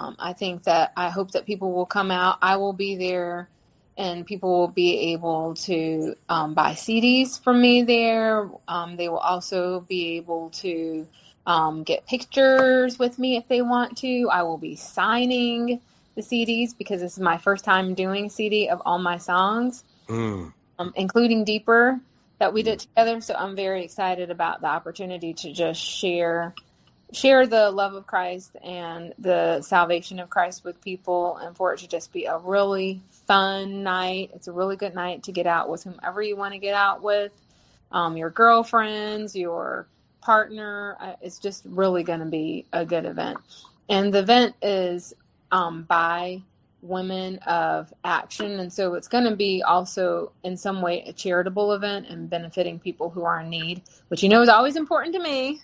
I hope that people will come out. I will be there. And people will be able to buy CDs from me there. They will also be able to get pictures with me if they want to. I will be signing the CDs because this is my first time doing a CD of all my songs, including Deeper that we did together. So I'm very excited about the opportunity to just share the love of Christ and the salvation of Christ with people, and for it to just be a really fun night. It's a really good night to get out with whomever you want to get out with, your girlfriends, your partner. It's just really going to be a good event. And the event is by Women of Action, and so it's going to be also in some way a charitable event and benefiting people who are in need, which is always important to me.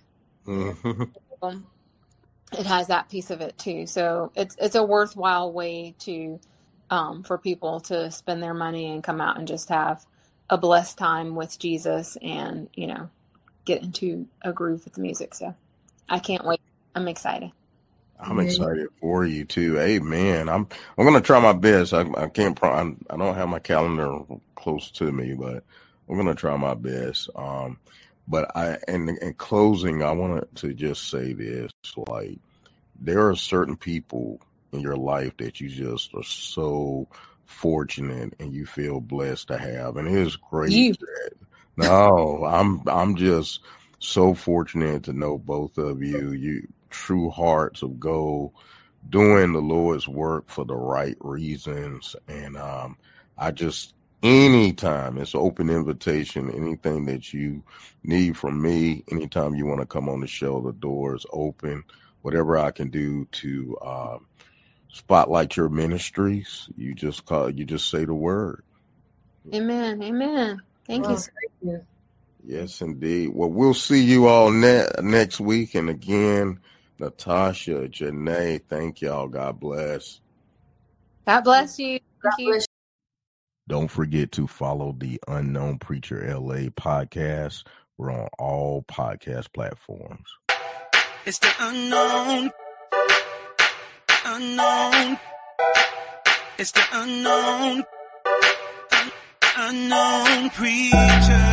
It has that piece of it too. So it's a worthwhile way to for people to spend their money and come out and just have a blessed time with Jesus and, get into a groove with the music. So I can't wait. I'm excited. I'm excited for you too. Amen. I'm going to try my best. I can't, I don't have my calendar close to me, but I'm going to try my best. But in closing, I wanted to just say this, like, there are certain people in your life that you just are so fortunate and you feel blessed to have. And it is great. No, I'm just so fortunate to know both of you. You true hearts of gold, doing the Lord's work for the right reasons. And I just anytime. It's an open invitation. Anything that you need from me, anytime you want to come on the show, the door is open. Whatever I can do to spotlight your ministries, you just say the word. Amen. Amen. Thank you. Thank you. Yes, indeed. Well, we'll see you all next week. And again, Natasha, Janae, thank y'all. God bless. God bless you. Thank you. Don't forget to follow the Unknown Preacher LA podcast. We're on all podcast platforms. It's the unknown. It's the unknown. Unknown preacher.